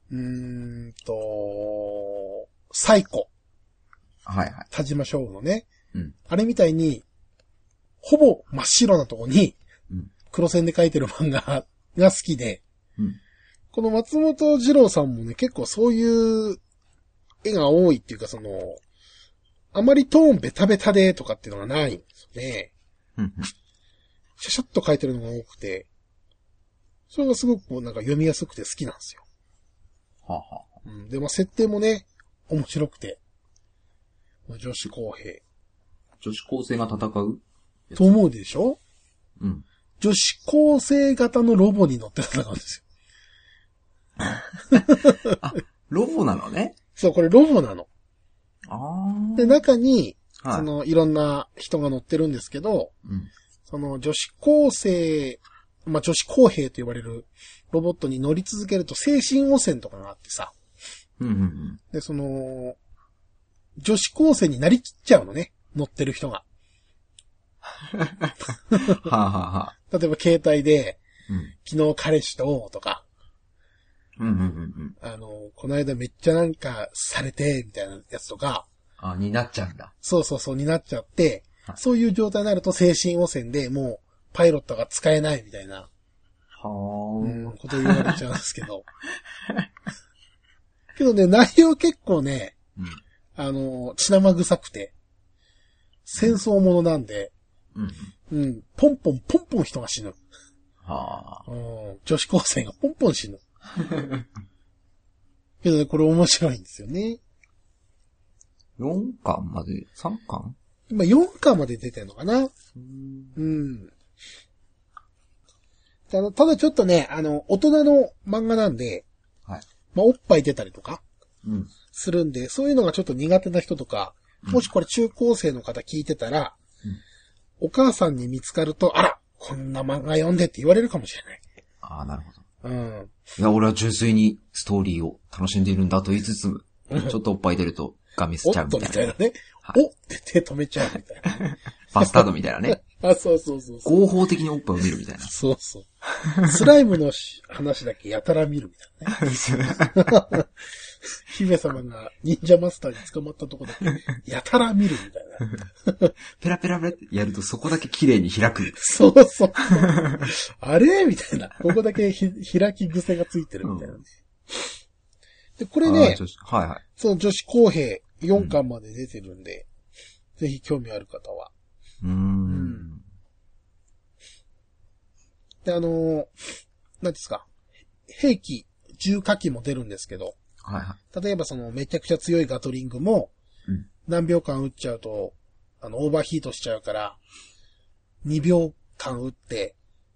Speaker 1: サイコ。田島将軍のね。あれみたいに、ほぼ真っ白なとこに、黒線で描いてる漫画が好きで、この松本二郎さんもね、結構そういう絵が多いっていうか、あまりトーンベタベタでとかっていうのがないんですよね。シャシャッと描いてるのが多くて、それがすごくなんか読みやすくて好きなんですよ。で、設定もね、面白くて。女子公平。
Speaker 2: 女子高生が戦う
Speaker 1: と思うでしょ？女子高生型のロボに乗って戦うんです
Speaker 2: よ。ロボなのね。
Speaker 1: そう、これロボなの。で、中に、いろんな人が乗ってるんですけど、女子高生、女子公平と呼ばれるロボットに乗り続けると精神汚染とかがあってさ。で、女子高生になりきっちゃうのね。乗ってる人が。例えば携帯で、昨日彼氏と、とか。この間めっちゃなんかされて、みたいなやつとか。
Speaker 2: になっちゃうんだ。
Speaker 1: そう、になっちゃって、そういう状態になると精神汚染でもう、パイロットが使えないみたいな。こと言われちゃうんですけど。けどね、内容結構ね、血生臭くて、戦争ものなんで、
Speaker 2: うん。
Speaker 1: うん。ポンポン人が死ぬ。
Speaker 2: はあ。
Speaker 1: うん。女子高生がポンポン死ぬ。けどね、これ面白いんですよね。
Speaker 2: 4巻まで ?3 巻
Speaker 1: 今4巻まで出てるのかな。うん。ただちょっとね、大人の漫画なんで、
Speaker 2: はい。
Speaker 1: まあ、おっぱい出たりとか、
Speaker 2: うん。
Speaker 1: するんで、そういうのがちょっと苦手な人とか、もしこれ中高生の方聞いてたら、お母さんに見つかると、あら、こんな漫画読んでって言われるかもしれない。
Speaker 2: ああ、なるほど。
Speaker 1: うん。
Speaker 2: いや、俺は純粋にストーリーを楽しんでいるんだと言いつつ、ちょっとおっぱい出るとガミスちゃうみたいな。
Speaker 1: おっとみたいなね。
Speaker 2: はい、
Speaker 1: おって手止めちゃうみたいな。
Speaker 2: バスタードみたいなね。
Speaker 1: あ、そう。
Speaker 2: 合法的におっぱいを見るみたいな。
Speaker 1: そう。スライムの話だけやたら見るみたいなね。姫様が忍者マスターに捕まったとこだけやたら見るみたいな。
Speaker 2: ペラペラペラってやるとそこだけ綺麗に開く。
Speaker 1: そう。あれみたいな。ここだけ開き癖がついてるみたいなね。で、これね、
Speaker 2: はい。
Speaker 1: その女子公平4巻まで出てるんで、ぜひ興味ある方は。で、何ですか。兵器、重火器も出るんですけど、例えばそのめちゃくちゃ強いガトリングも、何秒間撃っちゃうと、オーバーヒートしちゃうから、2秒間撃って、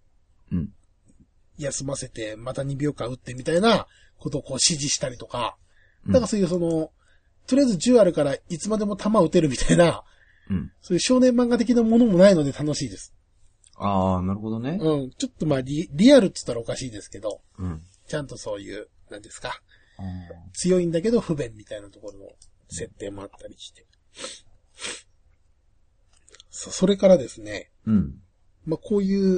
Speaker 1: 休ませて、また2秒間撃ってみたいなことをこう指示したりとか、なんかそういうとりあえず銃あるからいつまでも弾撃てるみたいな、そういう少年漫画的なものもないので楽しいです。
Speaker 2: ああ、なるほどね。
Speaker 1: ちょっとまあリアルって言ったらおかしいですけど、ちゃんとそういう、何ですか。強いんだけど不便みたいなところの設定もあったりして。それからですね。まあこういう、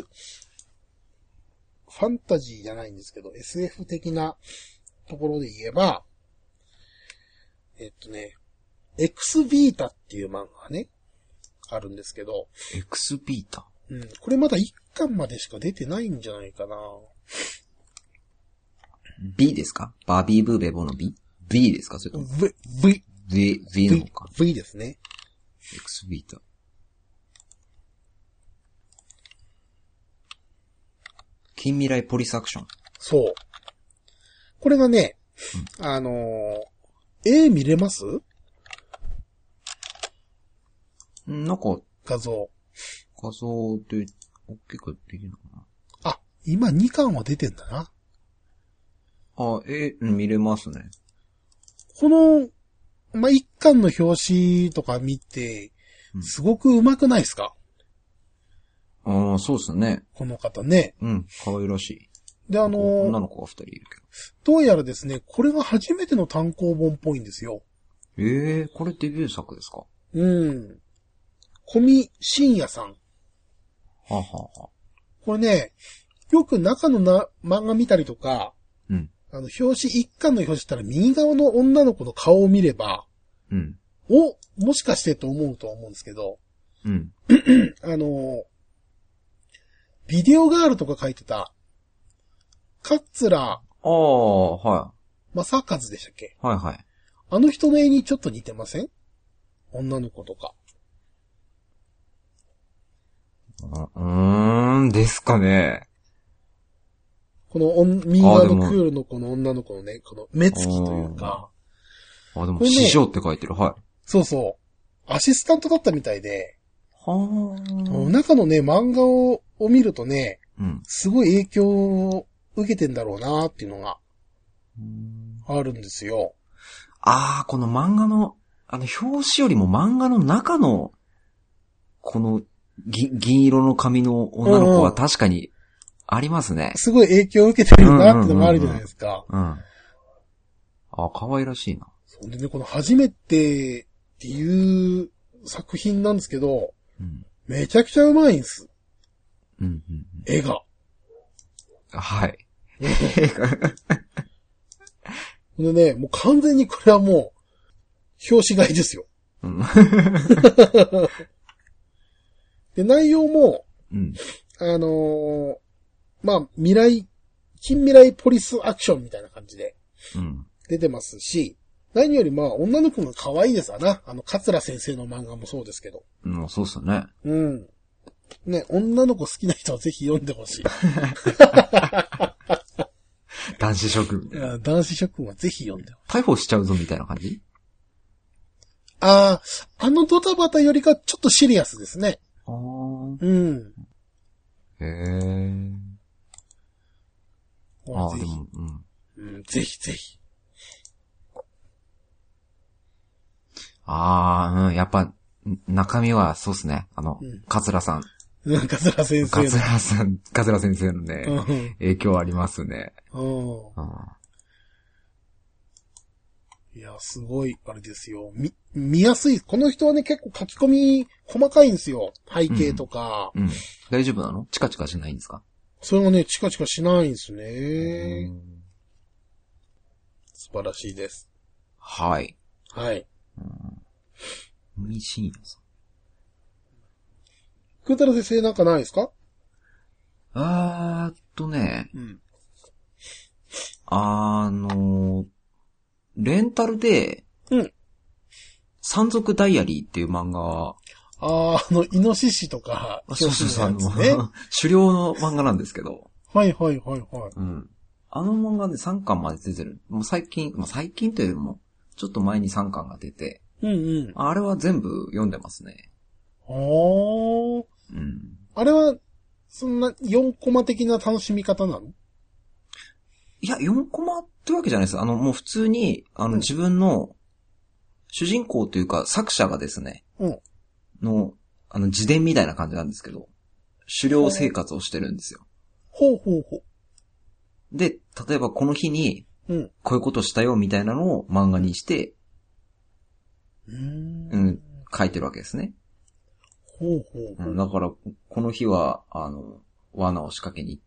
Speaker 1: ファンタジーじゃないんですけど、SF 的なところで言えば、エクスビータっていう漫画がね、あるんですけど。
Speaker 2: エクスビータ
Speaker 1: これまだ1巻までしか出てないんじゃないかな。
Speaker 2: B ですか？バービーブーベボの B？B ですか？それとも V の方か。
Speaker 1: V ですね。
Speaker 2: エクスビータ。近未来ポリスアクション。
Speaker 1: そう。これがね、絵見れます？
Speaker 2: なんか、
Speaker 1: 画像
Speaker 2: で、結構できるのかな？
Speaker 1: あ、今2巻は出てんだな。
Speaker 2: あ、見れますね。
Speaker 1: この、まあ、1巻の表紙とか見て、すごく上手くないですか？
Speaker 2: ああ、そうですね。
Speaker 1: この方ね。
Speaker 2: 可愛らしい。
Speaker 1: で、
Speaker 2: 女の子が2人いるけ
Speaker 1: ど。どうやらですね、これが初めての単行本っぽいんですよ。
Speaker 2: これデビュー作ですか？
Speaker 1: 小見真也さん。これね、よく中の漫画見たりとか、表紙一巻の表紙ったら右側の女の子の顔を見れば、もしかしてと思うと思うんですけど、ビデオガールとか書いてた、桂正和でしたっけ？あの人の絵にちょっと似てません？女の子とか。
Speaker 2: ですかね。
Speaker 1: この右側のクールのこの女の子のね、この目つきというか。
Speaker 2: でも、師匠って書いてる。
Speaker 1: そう。アシスタントだったみたいで。中のね、漫画を見るとね、すごい影響を受けてんだろうなっていうのが、あるんですよ。
Speaker 2: この漫画の、表紙よりも漫画の中の、この、銀色の髪の女の子は確かにありますね。
Speaker 1: すごい影響を受けてるなってのがあるじゃないですか。
Speaker 2: 可愛らしいな。
Speaker 1: そうでね、この初めてっていう作品なんですけど、めちゃくちゃうまいんです。絵が。でね、もう完全にこれはもう、表紙買いですよ。で、内容も、まあ、近未来ポリスアクションみたいな感じで、出てますし、何よりまあ、女の子が可愛いですわな。桂先生の漫画もそうですけど。
Speaker 2: そうっすね。
Speaker 1: ね、女の子好きな人はぜひ読んでほしい。
Speaker 2: 男子諸君みたいな。
Speaker 1: 男子諸君はぜひ読んでほしい。
Speaker 2: 逮捕しちゃうぞみたいな感じ？
Speaker 1: あドタバタよりかちょっとシリアスですね。
Speaker 2: ああ。
Speaker 1: うん。
Speaker 2: へえ。ああ、
Speaker 1: ぜひ
Speaker 2: でも、
Speaker 1: ぜひぜひ。
Speaker 2: やっぱ、中身はそうですね。桂さん。
Speaker 1: 桂先生。
Speaker 2: 桂先生のね、影響ありますね。
Speaker 1: いや、すごい、あれですよ。見やすい。この人はね、結構書き込み細かいんですよ。背景とか。
Speaker 2: 大丈夫なの？チカチカしないんですか？
Speaker 1: それがね、チカチカしないんですね。素晴らしいです。
Speaker 2: はい。
Speaker 1: はい。
Speaker 2: 西野さん。
Speaker 1: くんたら先生なんかないですか？
Speaker 2: ね。レンタルで、山賊ダイアリーっていう漫画。
Speaker 1: イノシシとか、
Speaker 2: そう、狩猟の漫画なんですけど。
Speaker 1: はい。
Speaker 2: あの漫画で3巻まで出てる。もう最近というよりも、ちょっと前に3巻が出て。あれは全部読んでますね。
Speaker 1: あれは、そんな4コマ的な楽しみ方なの？
Speaker 2: いや、4コマってわけじゃないです。もう普通に、自分の、主人公というか作者がですね、自伝みたいな感じなんですけど、狩猟生活をしてるんですよ。で、例えばこの日に、こういうことしたよみたいなのを漫画にして、書いてるわけですね。だから、この日は、罠を仕掛けに行って、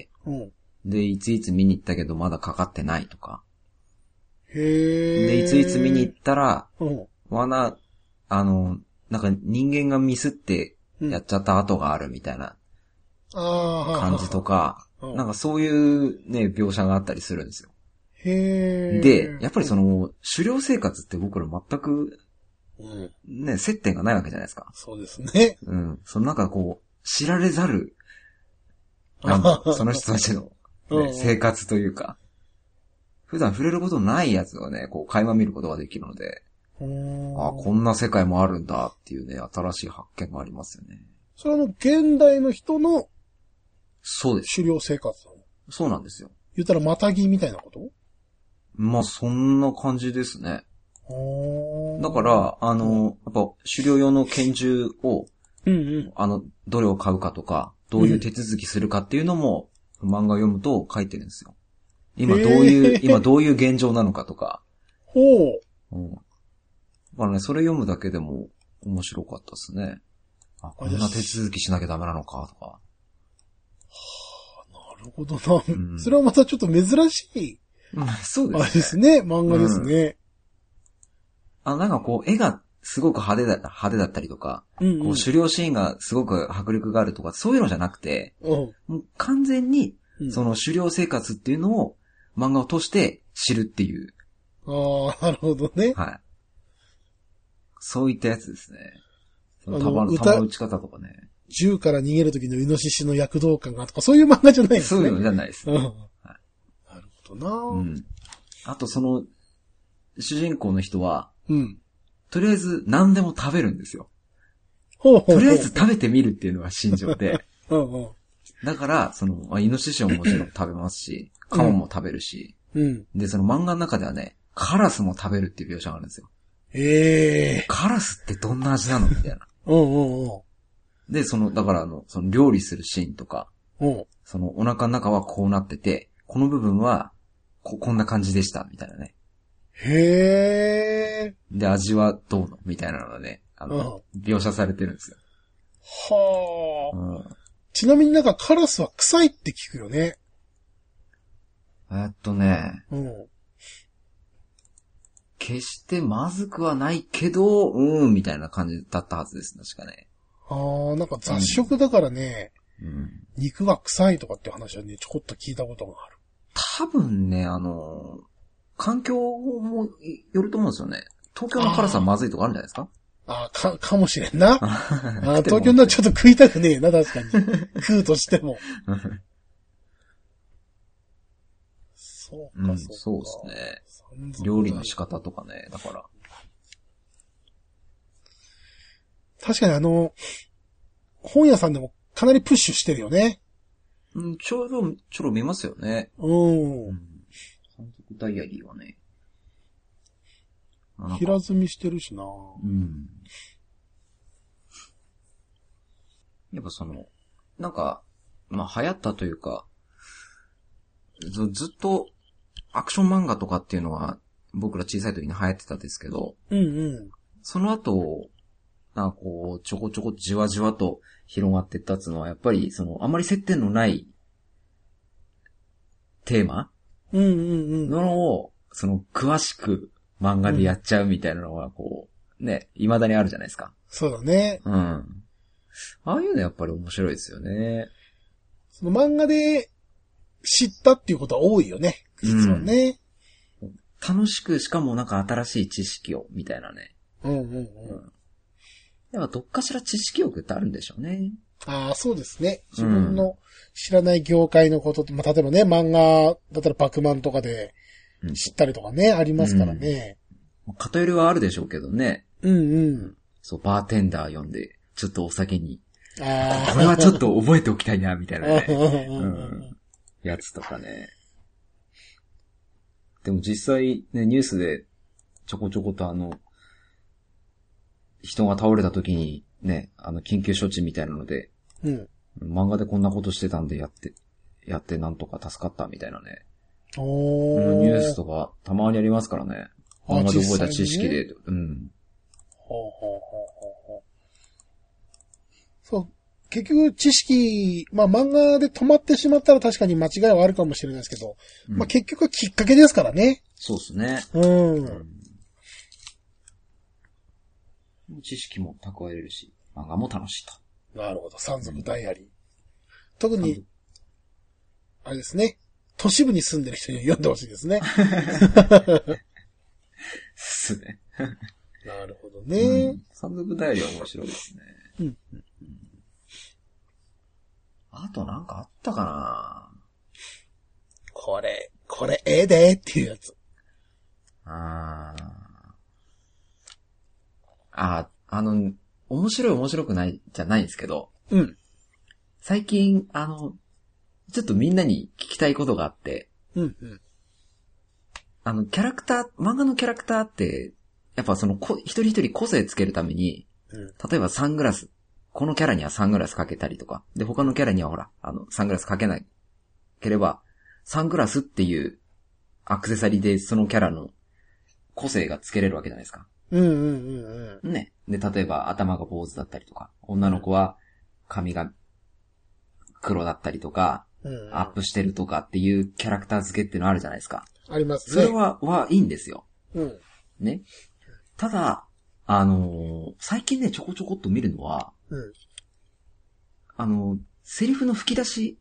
Speaker 2: で、いついつ見に行ったけどまだかかってないとか。で、いついつ見に行ったら、罠、なんか人間がミスってやっちゃった跡があるみたいな感じとか、なんかそういうね、描写があったりするんですよ。で、やっぱりその、狩猟生活って僕ら全く、ね、接点がないわけじゃないですか。
Speaker 1: そうですね。
Speaker 2: そのなんかこう、知られざる、その人たちの、生活というか、普段触れることのないやつをね、こう、垣間見ることができるので、こんな世界もあるんだっていうね、新しい発見がありますよね。
Speaker 1: それは現代の人の、
Speaker 2: そうです。
Speaker 1: 狩猟生活なの？
Speaker 2: そうなんですよ。
Speaker 1: 言ったらまたぎみたいなこと？
Speaker 2: まあ、そんな感じですね。だから、やっぱ、狩猟用の拳銃を、どれを買うかとか、どういう手続きするかっていうのも、漫画を読むと書いてるんですよ。今どういう現状なのかとか。だからね、それ読むだけでも面白かったですね。こんな手続きしなきゃダメなのかとか。
Speaker 1: なるほどな。それはまたちょっと珍しい。
Speaker 2: そうですね。
Speaker 1: あれですね、漫画ですね。
Speaker 2: なんかこう、絵がすごく派手だったりとか、こう狩猟シーンがすごく迫力があるとか、そういうのじゃなくて、もう完全に、その狩猟生活っていうのを漫画を通して知るっていう。
Speaker 1: なるほどね。
Speaker 2: はい。そういったやつですね。弾の打ち方とかね。
Speaker 1: 銃から逃げる時のイノシシの躍動感がとか、そういう漫画じゃないですね。
Speaker 2: そういうのじゃないです。
Speaker 1: なるほどな。
Speaker 2: あとその、主人公の人は、とりあえず何でも食べるんですよ。とりあえず食べてみるっていうのが心情で。だから、イノシシももちろん食べますし、カモも食べるし、で、その漫画の中ではね、カラスも食べるっていう描写があるんですよ。カラスってどんな味なのみたいな。で、だからその料理するシーンとか、そのお腹の中はこうなってて、この部分はこんな感じでした、みたいなね。で、味はどうのみたいなのがね、描写されてるんですよ。
Speaker 1: ちなみになんかカラスは臭いって聞くよね。
Speaker 2: 決してまずくはないけど、みたいな感じだったはずです、確かね。
Speaker 1: なんか雑食だからね、肉が臭いとかって話はね、ちょこっと聞いたことがある。
Speaker 2: 多分ね、環境もよると思うんですよね。東京の辛さはまずいとかあるんじゃないですか？
Speaker 1: かもしれんな。東京のはちょっと食いたくねえな、確かに。食うとしても。そうか、
Speaker 2: そうですね。料理の仕方とかね、だから。
Speaker 1: 確かに本屋さんでもかなりプッシュしてるよね。
Speaker 2: ちょろ見ますよね。
Speaker 1: 山
Speaker 2: 賊ダイアリーはね。
Speaker 1: 平積みしてるしな。
Speaker 2: やっぱなんか、流行ったというか、ずっとアクション漫画とかっていうのは僕ら小さい時に流行ってたんですけど、その後、なんかこう、ちょこちょこじわじわと広がっていったっていうのは、やっぱりあまり接点のないテーマのを、詳しく漫画でやっちゃうみたいなのは、こう、ね、未だにあるじゃないですか。
Speaker 1: そうだね。
Speaker 2: ああいうのやっぱり面白いですよね。
Speaker 1: その漫画で知ったっていうことは多いよね。実はね。
Speaker 2: 楽しく、しかもなんか新しい知識を、みたいなね。やっぱどっかしら知識欲ってあるんでしょうね。
Speaker 1: そうですね。自分の知らない業界のことって、例えばね、漫画だったらバクマンとかで知ったりとかね、ありますからね。
Speaker 2: 偏りはあるでしょうけどね。そう、バーテンダー読んで、ちょっとお酒に。これはちょっと覚えておきたいな、みたいなね。やつとかね。でも実際ね、ニュースでちょこちょこと人が倒れた時にね、緊急処置みたいなので、漫画でこんなことしてたんでやってなんとか助かったみたいなね。ニュースとかたまにありますからね。漫画で覚えた知識で。
Speaker 1: そう。結局知識、漫画で止まってしまったら確かに間違いはあるかもしれないですけど、結局はきっかけですからね。
Speaker 2: そうですね。知識も蓄えれるし、漫画も楽しいと。
Speaker 1: なるほど。山賊ダイアリー。特に、あれですね。都市部に住んでる人に読んでほしいですね。
Speaker 2: ですね。
Speaker 1: なるほどね。
Speaker 2: 山賊ダイアリーは面白いですね。あとなんかあったかな。
Speaker 1: これ、ええでっていうやつ。
Speaker 2: 面白くないじゃないんですけど。最近、ちょっとみんなに聞きたいことがあって。キャラクター、漫画のキャラクターって、やっぱ一人一人個性つけるために、例えばサングラス、このキャラにはサングラスかけたりとか、で、他のキャラにはほら、サングラスかけなければ、サングラスっていうアクセサリーでそのキャラの個性がつけれるわけじゃないですか。ね。で、例えば頭が坊主だったりとか、女の子は髪が黒だったりとか、アップしてるとかっていうキャラクター付けっていうのあるじゃないですか。
Speaker 1: ありますね。
Speaker 2: それはいいんですよ。ね。ただ、最近ね、ちょこちょこっと見るのは、セリフの吹き出し、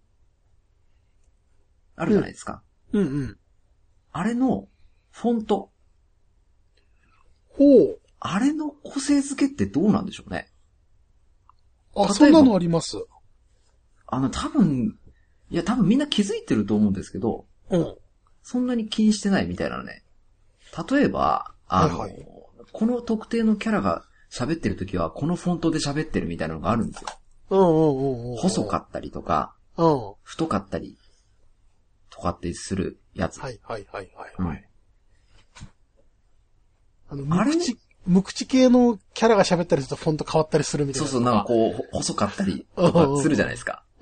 Speaker 2: あるじゃないですか。あれの、フォント。あれの個性付けってどうなんでしょうね。
Speaker 1: そんなのあります。
Speaker 2: 多分みんな気づいてると思うんですけど、そんなに気にしてないみたいなのね。例えば、この特定のキャラが喋ってるときは、このフォントで喋ってるみたいなのがあるんですよ。細かったりとか、太かったりとかってするやつ。
Speaker 1: 無口系のキャラが喋ったりするとフォント変わったりするみたいな。
Speaker 2: そう、なんかこう、細かったりとかするじゃないですか。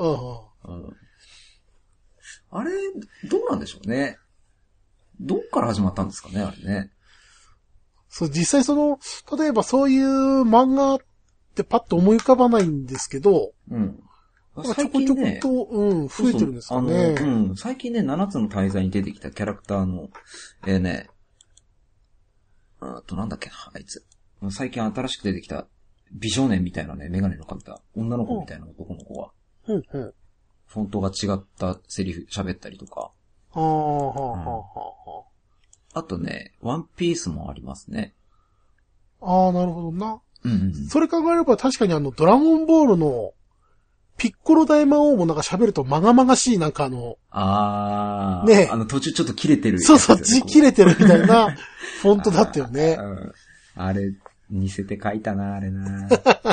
Speaker 2: あれ、どうなんでしょうね。どっから始まったんですかね、あれね。
Speaker 1: そう、実際例えばそういう漫画ってパッと思い浮かばないんですけど、最近ね、ちょこちょこと、増えてるんですかね。
Speaker 2: 最近ね、7つの大罪に出てきたキャラクターの、なんだっけな、あいつ。最近新しく出てきた美少年みたいなね、メガネのかけた女の子みたいな男の子が、フォントが違ったセリフ喋ったりとか。あとね、ワンピースもありますね。
Speaker 1: なるほどな。
Speaker 2: うんうんうん。
Speaker 1: それ考えれば確かにドラゴンボールのピッコロ大魔王もなんか喋るとまがまがしいなんかね
Speaker 2: 途中ちょっと切れてる、ね。
Speaker 1: そうそう、字切れてるみたいなフォントだったよね。
Speaker 2: あれ、似せて書いたな、あれな。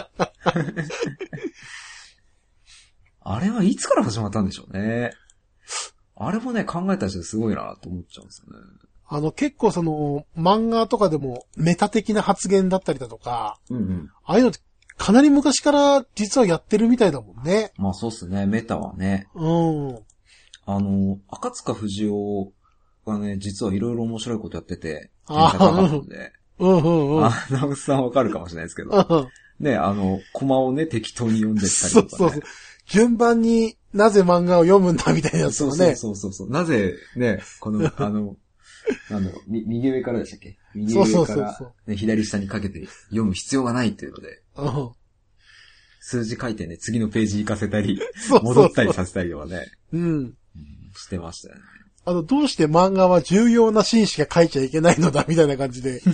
Speaker 2: あれはいつから始まったんでしょうね。あれもね、考えた人すごいなと思っちゃうんですよね。
Speaker 1: 結構漫画とかでもメタ的な発言だったりだとか、
Speaker 2: うんうん。
Speaker 1: ああいうのってかなり昔から実はやってるみたいだもんね。
Speaker 2: まあそうっすね、メタはね。
Speaker 1: うん。
Speaker 2: 赤塚不二夫がね、実はいろいろ面白いことやってて、
Speaker 1: あ
Speaker 2: 検索かかったんで。
Speaker 1: うんうんうん。
Speaker 2: ナウスさんわかるかもしれないですけど。ね、コマをね、適当に読んでったりとか、ね。
Speaker 1: そうそう。順番になぜ漫画を読むんだみたいなやつをね。
Speaker 2: そう。なぜね、この、右上からでしたっけ？右上から、ね、左下にかけて読む必要がないっていうので、数字書いてね、次のページ行かせたり、戻ったりさせたりとかね。してましたよね。
Speaker 1: どうして漫画は重要なシーンしか書いちゃいけないのだみたいな感じで。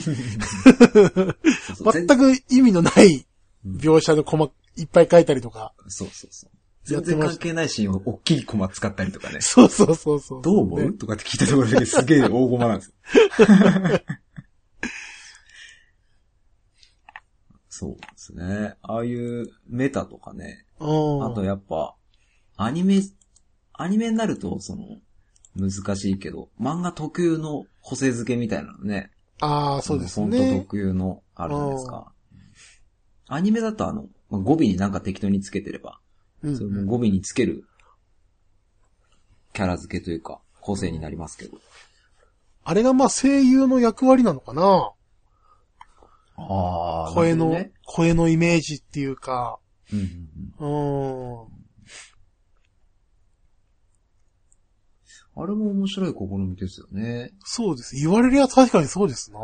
Speaker 1: 全く意味のない描写のコマいっぱい書いたりとか。
Speaker 2: そう。全然関係ないシーンを大きいコマ使ったりとかね。
Speaker 1: そう。
Speaker 2: どう思う、とかって聞いたところだけすげえ大コマなんですよ。そうですね。ああいうメタとかね。あとやっぱ、アニメになると、難しいけど、漫画特有の補正付けみたいなのね。
Speaker 1: そうですね。
Speaker 2: フォント特有のあるじゃないですか。アニメだと語尾になんか適当につけてれば、それも語尾につけるキャラ付けというか、構成になりますけど。
Speaker 1: あれが声優の役割なのかな？声のイメージっていうか。
Speaker 2: あれも面白い試みですよね。
Speaker 1: そうです。言われりゃ確かにそうですな。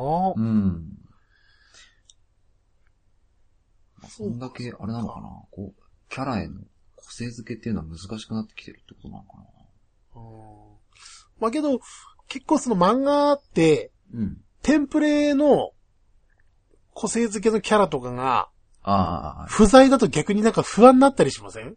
Speaker 2: そんだけ、あれなのかな、キャラへの個性付けっていうのは難しくなってきてるってことなのかな。
Speaker 1: けど、結構漫画って、テンプレの個性付けのキャラとかが、不在だと逆になんか不安になったりしません？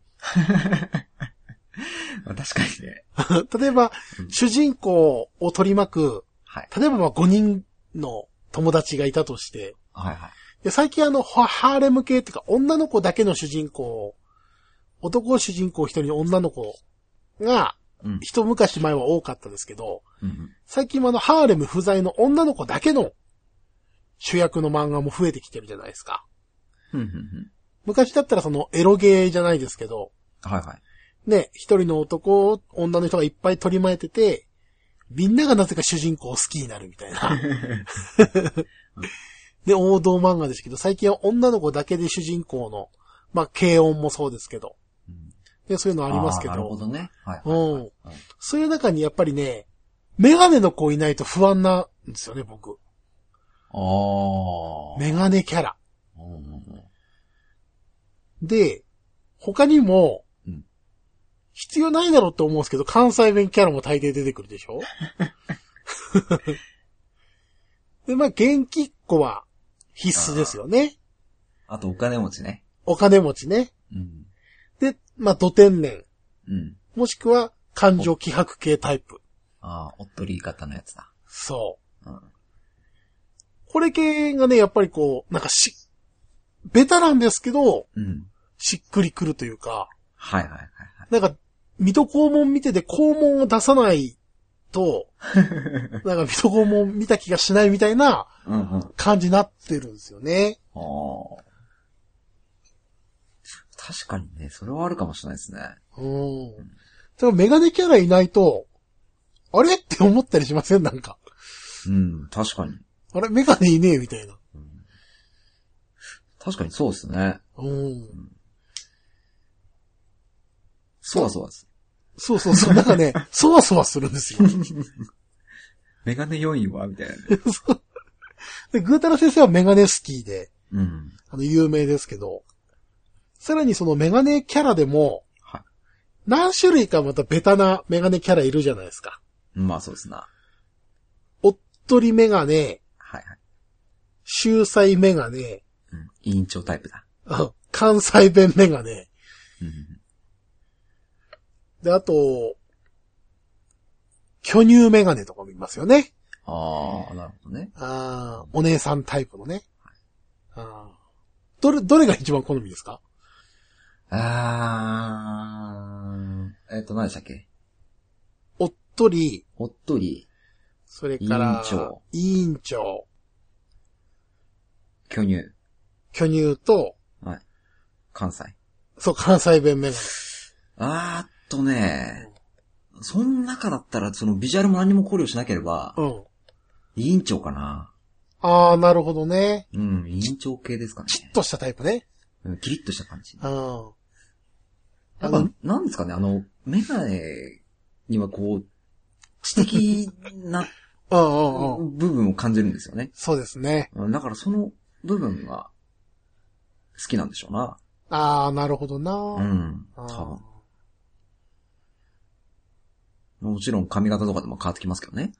Speaker 2: 確かにね。
Speaker 1: 例えば、主人公を取り巻く、例えば5人の友達がいたとして、で最近ハーレム系っていうか、女の子だけの主人公、男主人公一人の女の子が、一昔前は多かったですけど、最近はハーレム不在の女の子だけの主役の漫画も増えてきてるじゃないですか。昔だったらエロゲーじゃないですけど、ね、一人の男を女の人がいっぱい取り巻いてて、みんながなぜか主人公を好きになるみたいな。で、王道漫画ですけど、最近は女の子だけで主人公の、軽音もそうですけど、でそういうのありますけど。
Speaker 2: なるほどね。
Speaker 1: そういう中にやっぱりね、メガネの子いないと不安なんですよね、僕。メガネキャラ。で、他にも、必要ないだろうと思うんですけど、関西弁キャラも大抵出てくるでしょで、元気っ子は必須ですよね。
Speaker 2: あとお金持ちね。
Speaker 1: お金持ちね。で、ド天然。もしくは感情希薄系タイプ。
Speaker 2: おっとり型のやつだ。
Speaker 1: そう。これ系がね、やっぱりなんかベタなんですけど、しっくりくるというか。なんか、水戸黄門見てて黄門を出さないと、なんか水戸黄門見た気がしないみたいな感じになってるんですよね。
Speaker 2: 確かにね、それはあるかもしれないですね。
Speaker 1: でもメガネキャラいないと、あれって思ったりしません？なんか。
Speaker 2: 確かに。
Speaker 1: あれメガネいねえみたいな。
Speaker 2: 確かにそうですね。そわそわする。
Speaker 1: そう。なんかね、そわそわするんですよ。
Speaker 2: メガネ要因はみたいな、ね。
Speaker 1: で、グータラ先生はメガネスキーで、有名ですけど、さらにそのメガネキャラでも、何種類かまたベタなメガネキャラいるじゃないですか。
Speaker 2: そうですな。
Speaker 1: おっとりメガネ、秀才メガネ、
Speaker 2: うん。委員長タイプだ。
Speaker 1: 関西弁メガネ。
Speaker 2: うん。
Speaker 1: で、あと、巨乳メガネとかもいますよね。
Speaker 2: ああ、なるほどね。
Speaker 1: お姉さんタイプのね。どれが一番好みですか？
Speaker 2: 何でしたっけ？
Speaker 1: おっとり。それから、委員長。
Speaker 2: 巨乳
Speaker 1: と、
Speaker 2: はい。関西。
Speaker 1: そう、関西弁メガ
Speaker 2: ネ。その中だったら、そのビジュアルも何も考慮しなければ、委員長かな。
Speaker 1: なるほどね。
Speaker 2: うん、委員長系ですかね。
Speaker 1: チッとしたタイプね。
Speaker 2: キリッとした感じ。
Speaker 1: やっぱ、
Speaker 2: なんですかね、メガネにはこう、知的な部分を感じるんですよね。
Speaker 1: そうですね。
Speaker 2: だからその部分が好きなんでしょうな。
Speaker 1: なるほどな。
Speaker 2: うん。多分。もちろん髪型とかでも変わってきますけどね。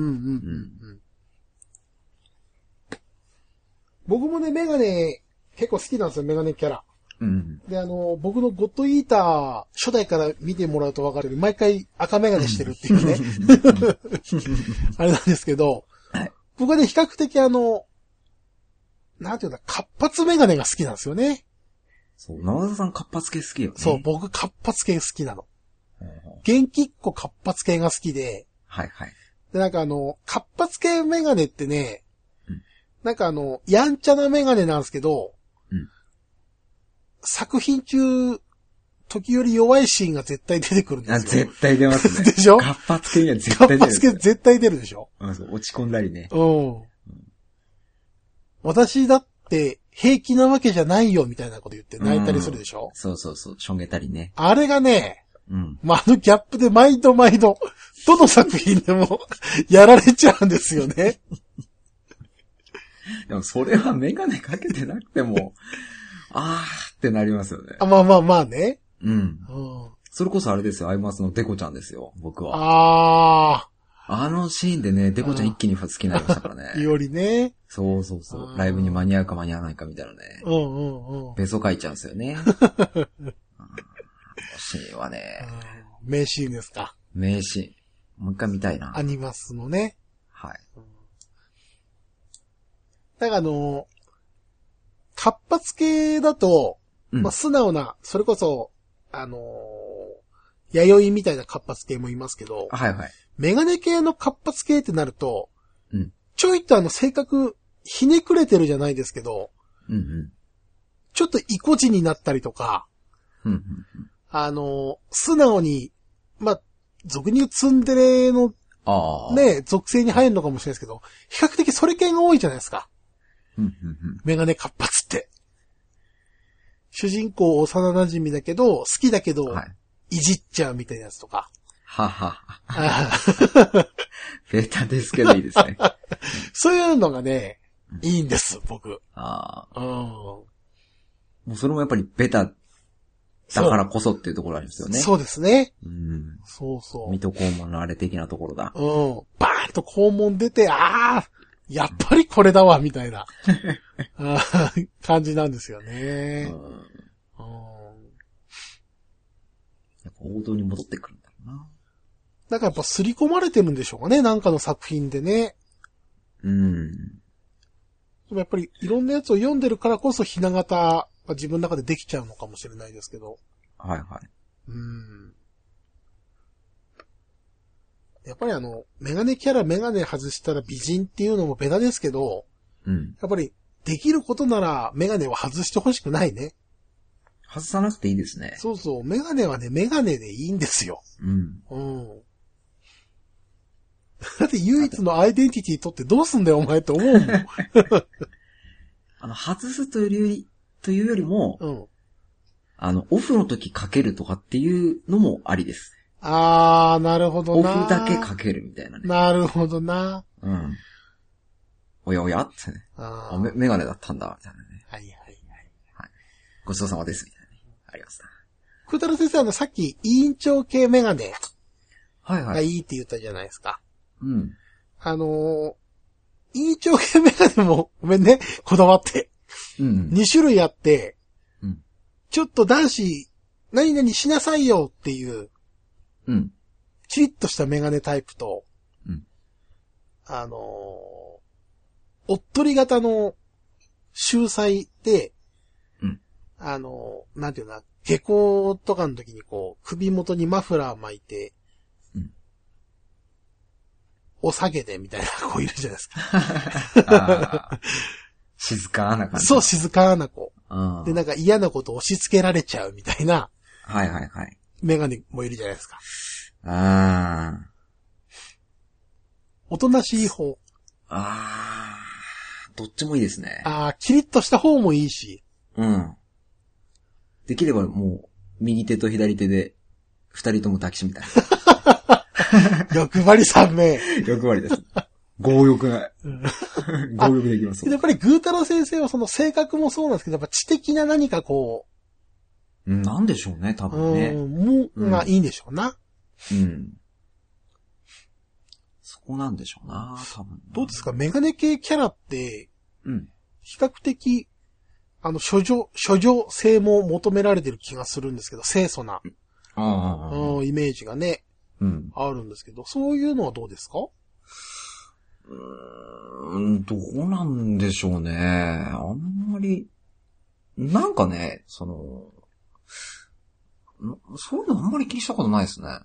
Speaker 1: 僕もね、メガネ結構好きなんですよ、メガネキャラ。
Speaker 2: うん。
Speaker 1: で、僕のゴッドイーター初代から見てもらうとわかるように、毎回赤メガネしてるっていうね。あれなんですけど、
Speaker 2: はい、
Speaker 1: 僕はね、比較的なんていうんだ、活発メガネが好きなんですよね。
Speaker 2: そう、長田さん活発系好きよね。
Speaker 1: そう、僕活発系好きなの。元気っ子活発系が好きで、
Speaker 2: はいはい。
Speaker 1: で、なんか活発系メガネってね、なんかやんちゃなメガネなんですけど、作品中、時より弱いシーンが絶対出てくるんですよ。
Speaker 2: 絶対出ますね。
Speaker 1: でしょ？
Speaker 2: 活発系には絶対出る。
Speaker 1: 活発系絶対出るでしょ？
Speaker 2: そう、落ち込んだりね。
Speaker 1: 私だって平気なわけじゃないよみたいなこと言って泣いたりするでしょ？
Speaker 2: そう、しょげたりね。
Speaker 1: あれがね、ギャップで毎度、どの作品でもやられちゃうんですよね。
Speaker 2: でもそれはメガネかけてなくても、ってなりますよね。
Speaker 1: まあね。
Speaker 2: それこそあれですよ、アイマスのデコちゃんですよ、僕は。あのシーンでね、デコちゃん一気に好きになりましたからね。
Speaker 1: よりね。
Speaker 2: そう。ライブに間に合うか間に合わないかみたいなね。ベソ書いちゃうんですよね。シーンはね。
Speaker 1: 名シーンですか。
Speaker 2: 名シーン。もう一回見たいな。
Speaker 1: アニマスのね。
Speaker 2: はい。
Speaker 1: だから活発系だと、素直な、それこそ、弥生みたいな活発系もいますけど、
Speaker 2: はいはい。
Speaker 1: メガネ系の活発系ってなると、ちょいと性格、ひねくれてるじゃないですけど、ちょっと意固地になったりとか、素直に、俗に言うツンデレの、ね、属性に入るのかもしれないですけど、比較的それ系が多いじゃないですか。メガネ活発って。主人公幼馴染だけど、好きだけど、いじっちゃうみたいなやつとか。
Speaker 2: ベタですけどいいですね。
Speaker 1: そういうのがね、いいんです、僕。
Speaker 2: もうそれもやっぱりベタだからこそっていうところありますよね。
Speaker 1: そうですね。
Speaker 2: そう。水戸黄門のあれ的なところだ。
Speaker 1: バーンと黄門出て、やっぱりこれだわ、みたいな感じなんですよね。
Speaker 2: やっぱ王道に戻ってくるんだろうな。
Speaker 1: だからやっぱ刷り込まれてるんでしょうかね、なんかの作品でね。でもやっぱりいろんなやつを読んでるからこそひな形は自分の中でできちゃうのかもしれないですけど。
Speaker 2: はい。
Speaker 1: やっぱりメガネキャラメガネ外したら美人っていうのもベタですけど、やっぱりできることならメガネは外してほしくないね。
Speaker 2: 外さなくていいですね。
Speaker 1: そう、メガネはね、メガネでいいんですよ。だって唯一のアイデンティティ取ってどうすんだよお前って思うもん。
Speaker 2: 外すというよりも、オフの時かけるとかっていうのもありです。
Speaker 1: なるほどな。
Speaker 2: オフだけかけるみたいなね。
Speaker 1: なるほどな。
Speaker 2: おやおやってね。メガネだったんだ、みたいなね。
Speaker 1: はい。
Speaker 2: ごちそうさまです、みたいなね。ありますな。
Speaker 1: くーたろ先生さっき委員長系メガネがいいって言ったじゃないですか。委員長系メガネも、ごめんね、こだわって。
Speaker 2: うん。
Speaker 1: 2種類あって、
Speaker 2: うん。
Speaker 1: ちょっと男子、何々しなさいよっていう、
Speaker 2: うん。
Speaker 1: キリッとしたメガネタイプと、
Speaker 2: うん。
Speaker 1: おっとり型の秀才で、
Speaker 2: うん。
Speaker 1: なんていうの、下校とかの時にこう、首元にマフラー巻いて、
Speaker 2: うん。
Speaker 1: お下げでみたいな子いるじゃないですか。
Speaker 2: あ静かな感じ。
Speaker 1: そう、静かな子。
Speaker 2: うん。
Speaker 1: で、なんか嫌なこと押し付けられちゃうみたいな、
Speaker 2: はいはいはい。
Speaker 1: メガネもいるじゃないですか。
Speaker 2: ああ。
Speaker 1: おとなしい方。
Speaker 2: ああ。どっちもいいですね。
Speaker 1: キリッとした方もいいし。
Speaker 2: うん。できればもう、右手と左手で、二人とも抱きしめたい。
Speaker 1: 欲張り3名。
Speaker 2: 欲張りです。強欲な。強欲できます。
Speaker 1: やっぱりぐーたろ先生はその性格もそうなんですけど、やっぱ知的な何かこ
Speaker 2: う、なんでしょうね、多分ね。
Speaker 1: がいいんでしょうな。
Speaker 2: うん。そこなんでしょうな、多分。
Speaker 1: どうですか、メガネ系キャラって、
Speaker 2: うん。
Speaker 1: 比較的、処女性も求められてる気がするんですけど、清楚な、イメージがね、あるんですけど、そういうのはどうですか？
Speaker 2: どうなんでしょうね。あんまり、なんかね、そういうのあんまり気にしたことないですね。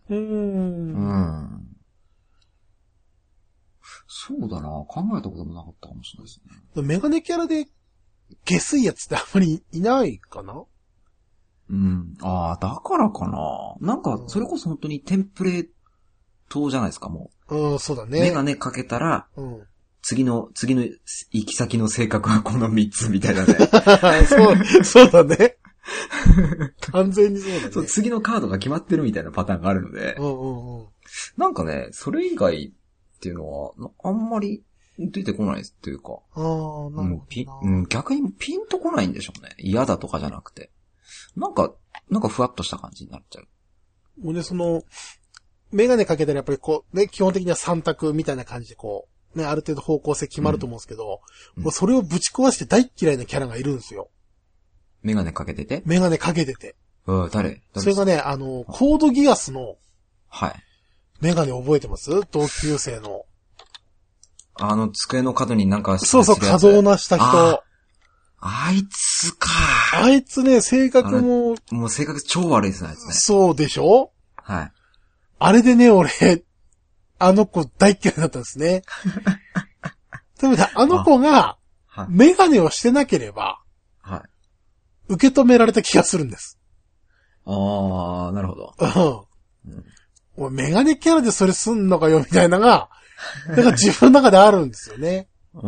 Speaker 2: そうだな。考えたこともなかったかもしれないです
Speaker 1: ね。メガネキャラで、下水やつってあんまりいないかな？
Speaker 2: だからかな。なんか、それこそ本当にテンプレートじゃないですか、も
Speaker 1: う。そうだね。
Speaker 2: メガネかけたら、次の行き先の性格はこの3つみたいなね。
Speaker 1: そうだね。完全にそうだね。
Speaker 2: そう、次のカードが決まってるみたいなパターンがあるので。なんかね、それ以外っていうのは、あんまり出てこないっていうか。
Speaker 1: なるほど。
Speaker 2: 逆にピンとこないんでしょうね。嫌だとかじゃなくて。なんかふわっとした感じになっちゃう。
Speaker 1: もうね、メガネかけたらやっぱりこう、ね、基本的には3択みたいな感じでこう、ね、ある程度方向性決まると思うんですけど、もうそれをぶち壊して大嫌いなキャラがいるんですよ。
Speaker 2: メガネかけてて？
Speaker 1: メガネかけてて。
Speaker 2: 誰
Speaker 1: それがね、コードギアスの、
Speaker 2: はい。
Speaker 1: メガネ覚えてます？同級生の。
Speaker 2: 机の角になんか
Speaker 1: そう、可動なした人。
Speaker 2: あいつか。
Speaker 1: あいつね、性格も。
Speaker 2: もう性格超悪いですね、あいつね。
Speaker 1: そうでしょ？
Speaker 2: はい。
Speaker 1: あれでね、俺、あの子大嫌いだったんですね。でもね、あの子が、メガネをしてなければ、
Speaker 2: はい。
Speaker 1: 受け止められた気がするんです。
Speaker 2: なるほど。
Speaker 1: おい、メガネキャラでそれすんのかよ、みたいなのが、なんか自分の中であるんですよね。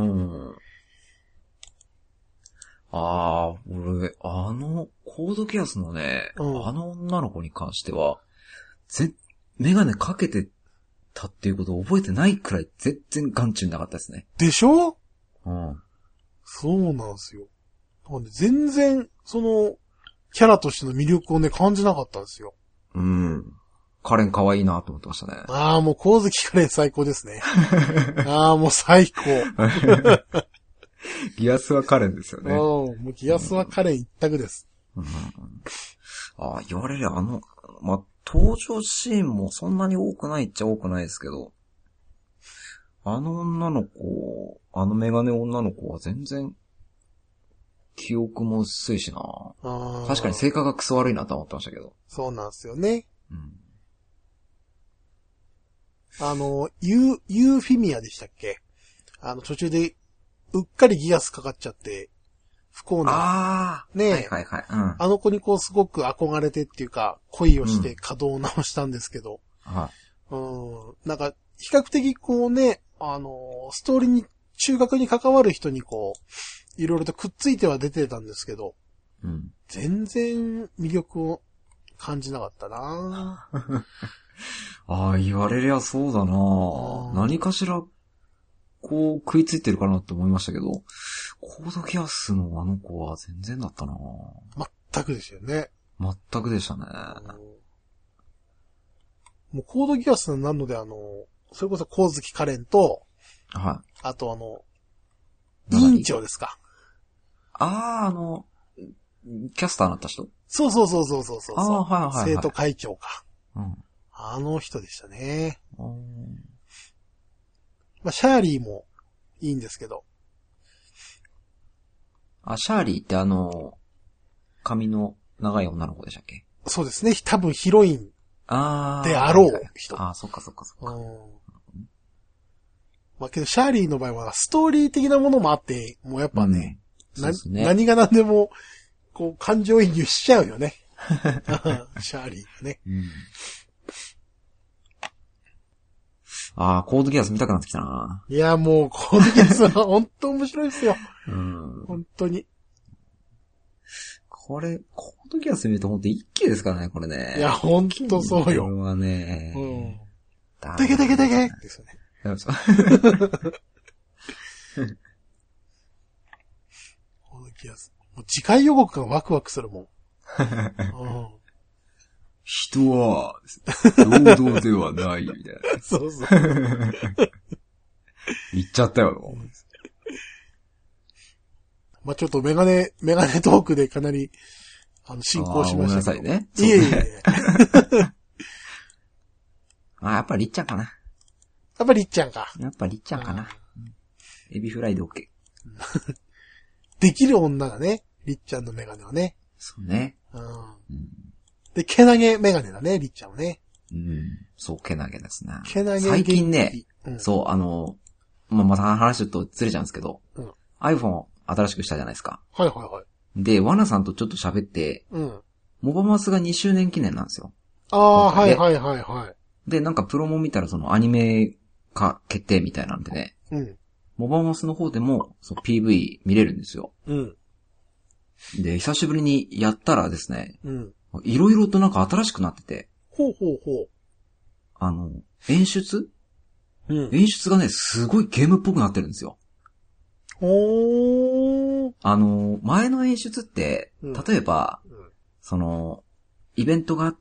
Speaker 2: 俺、コードギアスのね、あの女の子に関しては、メガネかけてたっていうことを覚えてないくらい全然眼中なかったですね。
Speaker 1: でしょ？そうなんですよ。なんで全然、キャラとしての魅力をね、感じなかったんですよ。
Speaker 2: カレン可愛いなと思ってましたね。
Speaker 1: もう、光月カレン最高ですね。もう最高。
Speaker 2: ギアスはカレンですよね。
Speaker 1: もうギアスはカレン一択です。
Speaker 2: 言われりゃ登場シーンもそんなに多くないっちゃ多くないですけど、あの女の子、メガネ女の子は全然、記憶も薄いしな。確かに性格がクソ悪いなと思ってましたけど。
Speaker 1: そうなんですよね。ユーフィミアでしたっけ？途中で、うっかりギアスかかっちゃって、不幸な。ねえ。
Speaker 2: はい。
Speaker 1: あの子にこうすごく憧れてっていうか、恋をして稼働を直したんですけど。なんか、比較的こうね、ストーリーに、中学に関わる人にこう、いろいろとくっついては出てたんですけど、全然魅力を感じなかったな
Speaker 2: 言われりゃそうだな何かしら、こう、食いついてるかなって思いましたけど、コードギアスのあの子は全然だったな
Speaker 1: 全くですよね。
Speaker 2: 全くでしたね。
Speaker 1: もうコードギアスなのでそれこそ光月カレンと、
Speaker 2: はい。
Speaker 1: あと委員長ですか。
Speaker 2: キャスターになった人？
Speaker 1: そうそうそうそうそうそう。
Speaker 2: はいはいはい。
Speaker 1: 生徒会長か。
Speaker 2: うん。
Speaker 1: あの人でしたね。まあ、シャーリーもいいんですけど。
Speaker 2: シャーリーって髪の長い女の子でしたっけ？
Speaker 1: そうですね。多分ヒロインであろう人。
Speaker 2: そっかそっかそっか。
Speaker 1: まあけど、シャーリーの場合はストーリー的なものもあって、もうやっぱね、何が何でも、こう、感情移入しちゃうよね。シャーリーがね。
Speaker 2: コードギアス見たくなってきたな。
Speaker 1: いや、もう、コードギアスは本当面白いですよ。本当に。
Speaker 2: これ、コードギアス見ると本当一気ですからね、これね。
Speaker 1: いや、本当そうよ。
Speaker 2: これはね。
Speaker 1: だけですよね。コードギアス。もう次回予告がワクワクするもん。
Speaker 2: 人は、平等ではない、みたいな。
Speaker 1: そうそう。
Speaker 2: 言っちゃったよ。
Speaker 1: まあ、ちょっとメガネトークでかなり、進行しましたけど。
Speaker 2: ごめんなさいね。
Speaker 1: いえいえ。
Speaker 2: やっぱりりっちゃんかな。
Speaker 1: やっぱりりっちゃんか。
Speaker 2: やっぱりりっちゃんかな。エビフライで OK。
Speaker 1: できる女がね、りっちゃんのメガネはね。
Speaker 2: そうね。
Speaker 1: で、けなげメガネだね、りっちゃんはね。
Speaker 2: そう、けなげですね。
Speaker 1: けなげ
Speaker 2: 最近ね、そう、また話ちょっとずれちゃうんですけど、iPhone 新しくしたじゃないですか。
Speaker 1: はいはいはい。
Speaker 2: で、ワナさんとちょっと喋って、モバマスが2周年記念なんですよ。
Speaker 1: はいはいはいはい。
Speaker 2: で、なんかプロモ見たらそのアニメ化決定みたいなんでね。モバマスの方でも、PV 見れるんですよ。で、久しぶりにやったらですね、いろいろとなんか新しくなってて。演出がね、すごいゲームっぽくなってるんですよ。前の演出って、例えば、イベントがあって、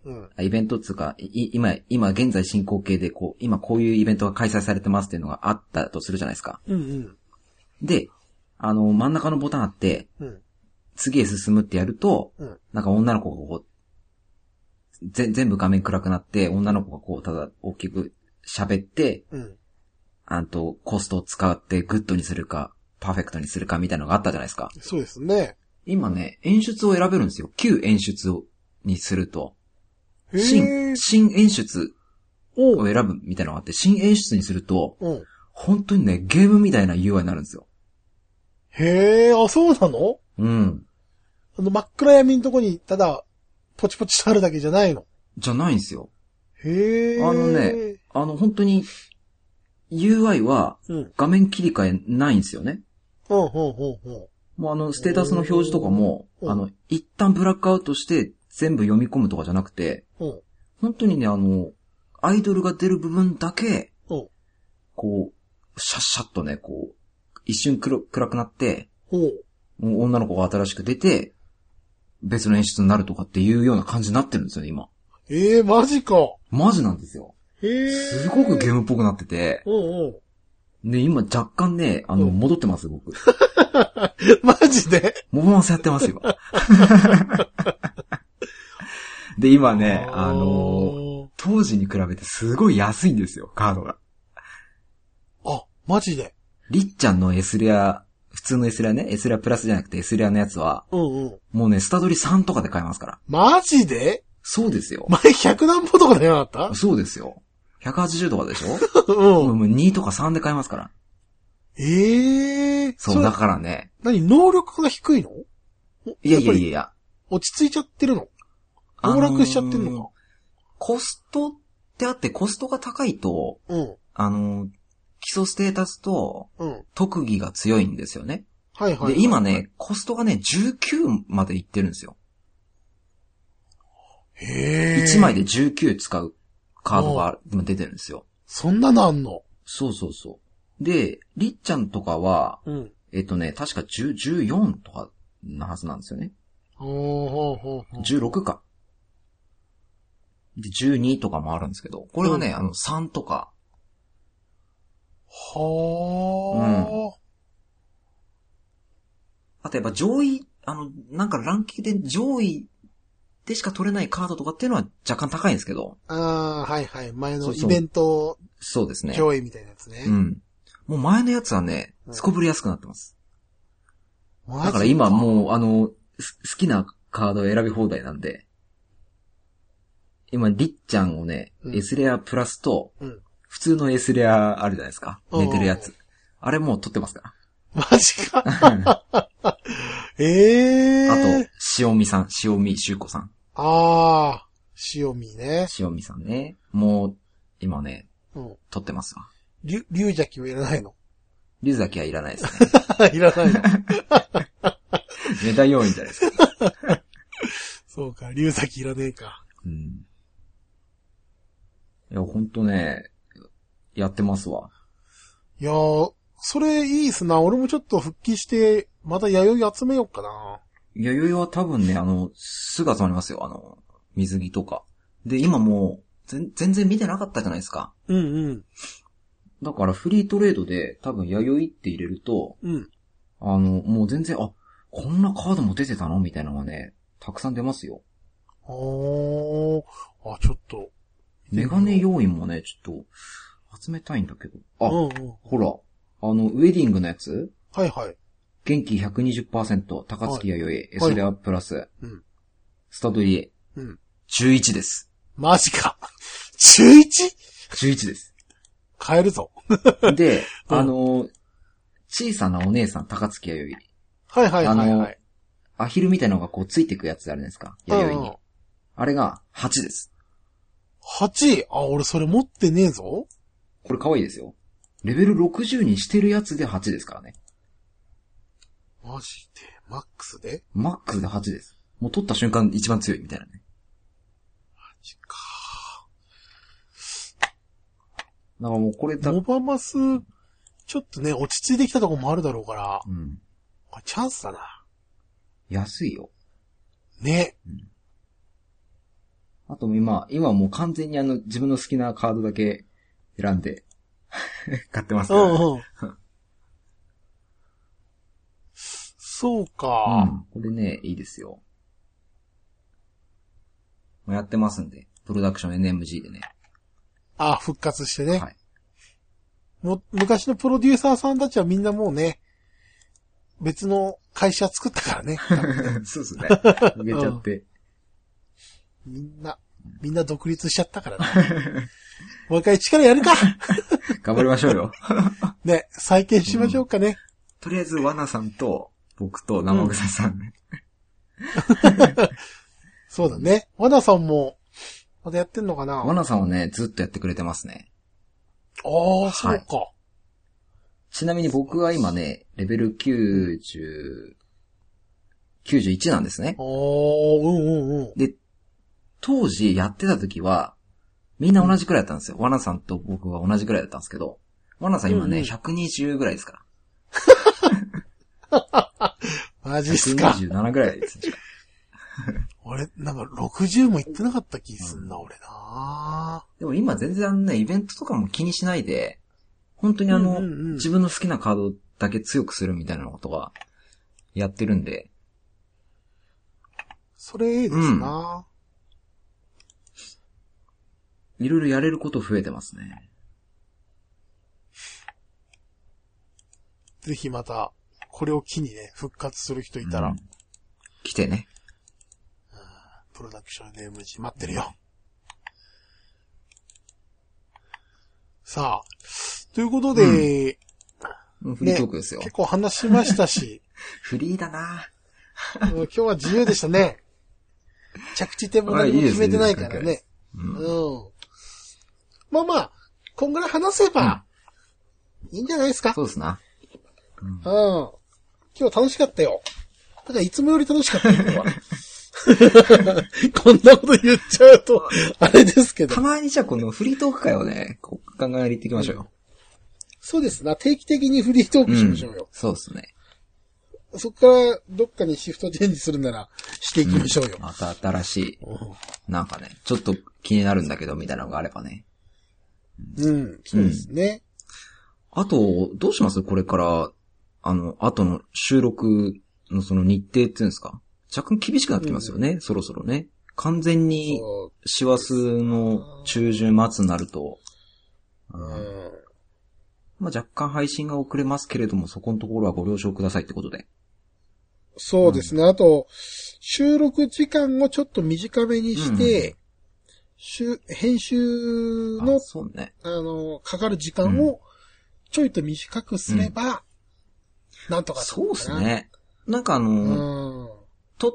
Speaker 2: イベントっていうか、今現在進行形で今こういうイベントが開催されてますっていうのがあったとするじゃないですか。で、真ん中のボタンあって、次へ進むってやると、なんか女の子が全部画面暗くなって、女の子がただ大きく喋って、コストを使ってグッドにするか、パーフェクトにするかみたいなのがあったじゃないですか。
Speaker 1: そうですね。
Speaker 2: 今ね、演出を選べるんですよ。旧演出にすると。新演出を選ぶみたいなのがあって、新演出にすると、本当にね、ゲームみたいな UI になるんですよ。
Speaker 1: そうなの？真っ暗闇のとこに、ただ、ポチポチとあるだけじゃないの？
Speaker 2: じゃないんですよ。本当に、UI は、画面切り替えないんですよね。もうステータスの表示とかも、一旦ブラックアウトして全部読み込むとかじゃなくて、本当にね、アイドルが出る部分だけ、シャッシャッとね、一瞬暗くなって、女の子が新しく出て、別の演出になるとかっていうような感じになってるんですよね、今。
Speaker 1: マジか。
Speaker 2: マジなんですよ。すごくゲームっぽくなってて。で、今若干ね、戻ってます、僕。
Speaker 1: マジで？
Speaker 2: モバマスやってますよ。で、今ね、当時に比べてすごい安いんですよ、カードが。
Speaker 1: マジで？
Speaker 2: りっちゃんの S レア、普通の S レアね、S レアプラスじゃなくて S レアのやつは、もうね、スタドリ3とかで買えますから。
Speaker 1: マジで？
Speaker 2: そうですよ。
Speaker 1: 前100何歩とかでなかった？
Speaker 2: そうですよ。180とかでしょもう2とか3で買えますから。そう、だからね。
Speaker 1: 能力が低いの？
Speaker 2: いや。
Speaker 1: 落ち着いちゃってるの？暴落しちゃってるのか？
Speaker 2: コストってあって、コストが高いと、基礎ステータスと、特技が強いんですよね。で、今ね、コストがね、19までいってるんですよ。1枚で19使うカードが今出てるんですよ。
Speaker 1: そんなのあんの？
Speaker 2: そう。で、りっちゃんとかは、確か14とかなはずなんですよね。16か。で、12とかもあるんですけど、これはね、3とか。 あとやっぱ上位、なんかランキングで上位でしか取れないカードとかっていうのは若干高いんですけど。
Speaker 1: ああ、はいはい。前のイベント
Speaker 2: そうですね。
Speaker 1: 上位みたいなやつね。
Speaker 2: うん。もう前のやつはね、すこぶり安くなってます。
Speaker 1: だ
Speaker 2: だから今もう、好きなカードを選び放題なんで、今、りっちゃんをね、S レアプラスと、普通の S レアあるじゃないですか。寝てるやつ。あれもう取ってますから。
Speaker 1: マジか。あと、
Speaker 2: 塩見さん、塩見修子さん。
Speaker 1: ああ、塩見ね。
Speaker 2: 塩見さんね。もう、今ね、取ってますわ。
Speaker 1: 龍崎はいらないの？
Speaker 2: 龍崎はいらないです
Speaker 1: ね。いらないの。
Speaker 2: メダ要員じゃないですか。
Speaker 1: そうか、龍崎いらねえか。
Speaker 2: うん。いや、ほんとね、やってますわ。
Speaker 1: いやー、それいいっすな。俺もちょっと復帰して、また弥生集めようかな。
Speaker 2: 弥生は多分ね、すぐ集まりますよ。水着とか。で、今もう、全然見てなかったじゃないですか。
Speaker 1: うんうん。
Speaker 2: だからフリートレードで多分弥生って入れると、もう全然、こんなカードも出てたのみたいなのがね、たくさん出ますよ。
Speaker 1: ちょっと。
Speaker 2: メガネ要員もね、ちょっと、集めたいんだけど。ほら、ウェディングのやつ？
Speaker 1: はいはい。
Speaker 2: 元気 120%、高槻弥生、S レアプラス、スタドリエ、11です。
Speaker 1: マジか。11?11
Speaker 2: です。
Speaker 1: 買えるぞ。
Speaker 2: で、小さなお姉さん、高槻弥生。
Speaker 1: はいはい。
Speaker 2: アヒルみたいなのがこうついていくやつあるじゃないですか。弥生に。あれが8です。
Speaker 1: 8? 俺それ持ってねえぞ。
Speaker 2: これ可愛いですよ。レベル60にしてるやつで8ですからね。
Speaker 1: マジでマックスで
Speaker 2: 8です。もう取った瞬間一番強いみたいなね。
Speaker 1: マジか。
Speaker 2: だからもうこれ
Speaker 1: モバマス、ちょっとね、落ち着いてきたとこもあるだろうから。これチャンスだな。
Speaker 2: 安いよ。
Speaker 1: ね。
Speaker 2: あと今もう完全に自分の好きなカードだけ選んで買ってますから、ね。
Speaker 1: そうか。
Speaker 2: これね、いいですよ。やってますんで、プロダクション NMG でね。
Speaker 1: 復活してね。はい。昔のプロデューサーさんたちはみんなもうね、別の会社作ったからね。
Speaker 2: そうですね。抜けちゃって。
Speaker 1: みんな独立しちゃったからね。もう一回力やるか
Speaker 2: 頑張りましょうよ。
Speaker 1: ね、再建しましょうかね。
Speaker 2: とりあえず、ワナさんと、僕と生草さんね。
Speaker 1: そうだね。ワナさんも、まだやってんのかな？
Speaker 2: ワナさんはね、ずっとやってくれてますね。
Speaker 1: そうか。
Speaker 2: ちなみに僕は今ね、レベル91なんですね。で、当時やってた時は、みんな同じくらいだったんですよ。ワナさんと僕は同じくらいだったんですけど、ワナさん今ね、120ぐらいですから。
Speaker 1: マジっすか。
Speaker 2: 127ぐらいですね。
Speaker 1: 俺、なんか60もいってなかった気すんな、俺な。
Speaker 2: でも今全然ね、イベントとかも気にしないで、本当に自分の好きなカードだけ強くするみたいなことがやってるんで。
Speaker 1: それいいですな。
Speaker 2: いろいろやれること増えてますね。
Speaker 1: ぜひまた、これを機にね、復活する人いたら。
Speaker 2: 来てね。
Speaker 1: プロダクション NMG 待ってるよ。さあ、ということで、
Speaker 2: フリートークですよ。
Speaker 1: 結構話しましたし。
Speaker 2: フリーだな
Speaker 1: 今日は自由でしたね。着地点も何も決めてないからね。まあ、こんぐらい話せば、いいんじゃないですか。
Speaker 2: そうですな。
Speaker 1: 今日楽しかったよ。だからいつもより楽しかったよ。こんなこと言っちゃうと、あれですけど。
Speaker 2: たまにじゃあこのフリートーク会をね、考えていきましょうよ。
Speaker 1: そうですな。定期的にフリートークしましょうよ。
Speaker 2: そうですね。
Speaker 1: そこからどっかにシフトチェンジするならしていきましょうよ。
Speaker 2: また新しい、なんかね、ちょっと気になるんだけどみたいなのがあればね。
Speaker 1: そうですね。
Speaker 2: あと、どうしますこれから、後の収録のその日程っていうんですか、若干厳しくなってきますよね、そろそろね。完全に、師走の中旬末になると、まあ、若干配信が遅れますけれども、そこのところはご了承くださいってことで。
Speaker 1: そうですね。あと、収録時間をちょっと短めにして、編集の、
Speaker 2: そうね、
Speaker 1: かかる時間をちょいと短くすれば、なんとか
Speaker 2: そうですね。なんか撮って、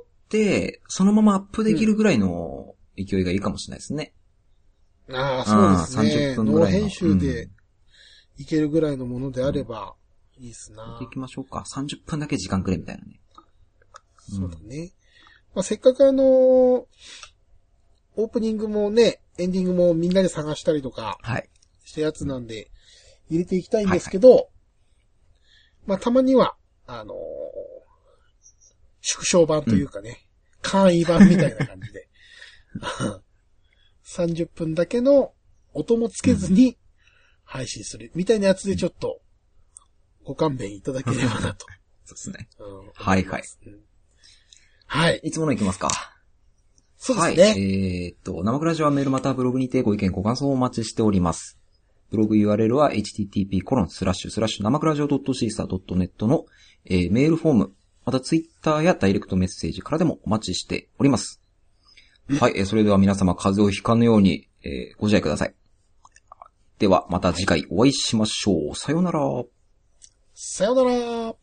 Speaker 2: そのままアップできるぐらいの勢いがいいかもしれないですね。
Speaker 1: そうですね。
Speaker 2: 30分ぐらいの。
Speaker 1: ノー編集でいけるぐらいのものであれば、いいっすな。
Speaker 2: 見ていきましょうか。30分だけ時間くれみたいなね。
Speaker 1: そうだね。まあ、せっかくオープニングもね、エンディングもみんなで探したりとか、したやつなんで、入れていきたいんですけど、まあ、たまには、縮小版というかね、簡易版みたいな感じで、30分だけの音もつけずに配信するみたいなやつでちょっとご勘弁いただければなと。
Speaker 2: そうですね。はいはい。
Speaker 1: はい。
Speaker 2: いつものいきますか。
Speaker 1: そうですね。
Speaker 2: はい。生クラジオはメールまたはブログにてご意見ご感想をお待ちしております。ブログ URL は http:// 生クラジオ .caesar.net の、メールフォーム、またツイッターやダイレクトメッセージからでもお待ちしております。はい、それでは皆様風邪をひかぬように、ご自愛ください。ではまた次回お会いしましょう。さようなら。
Speaker 1: さようなら。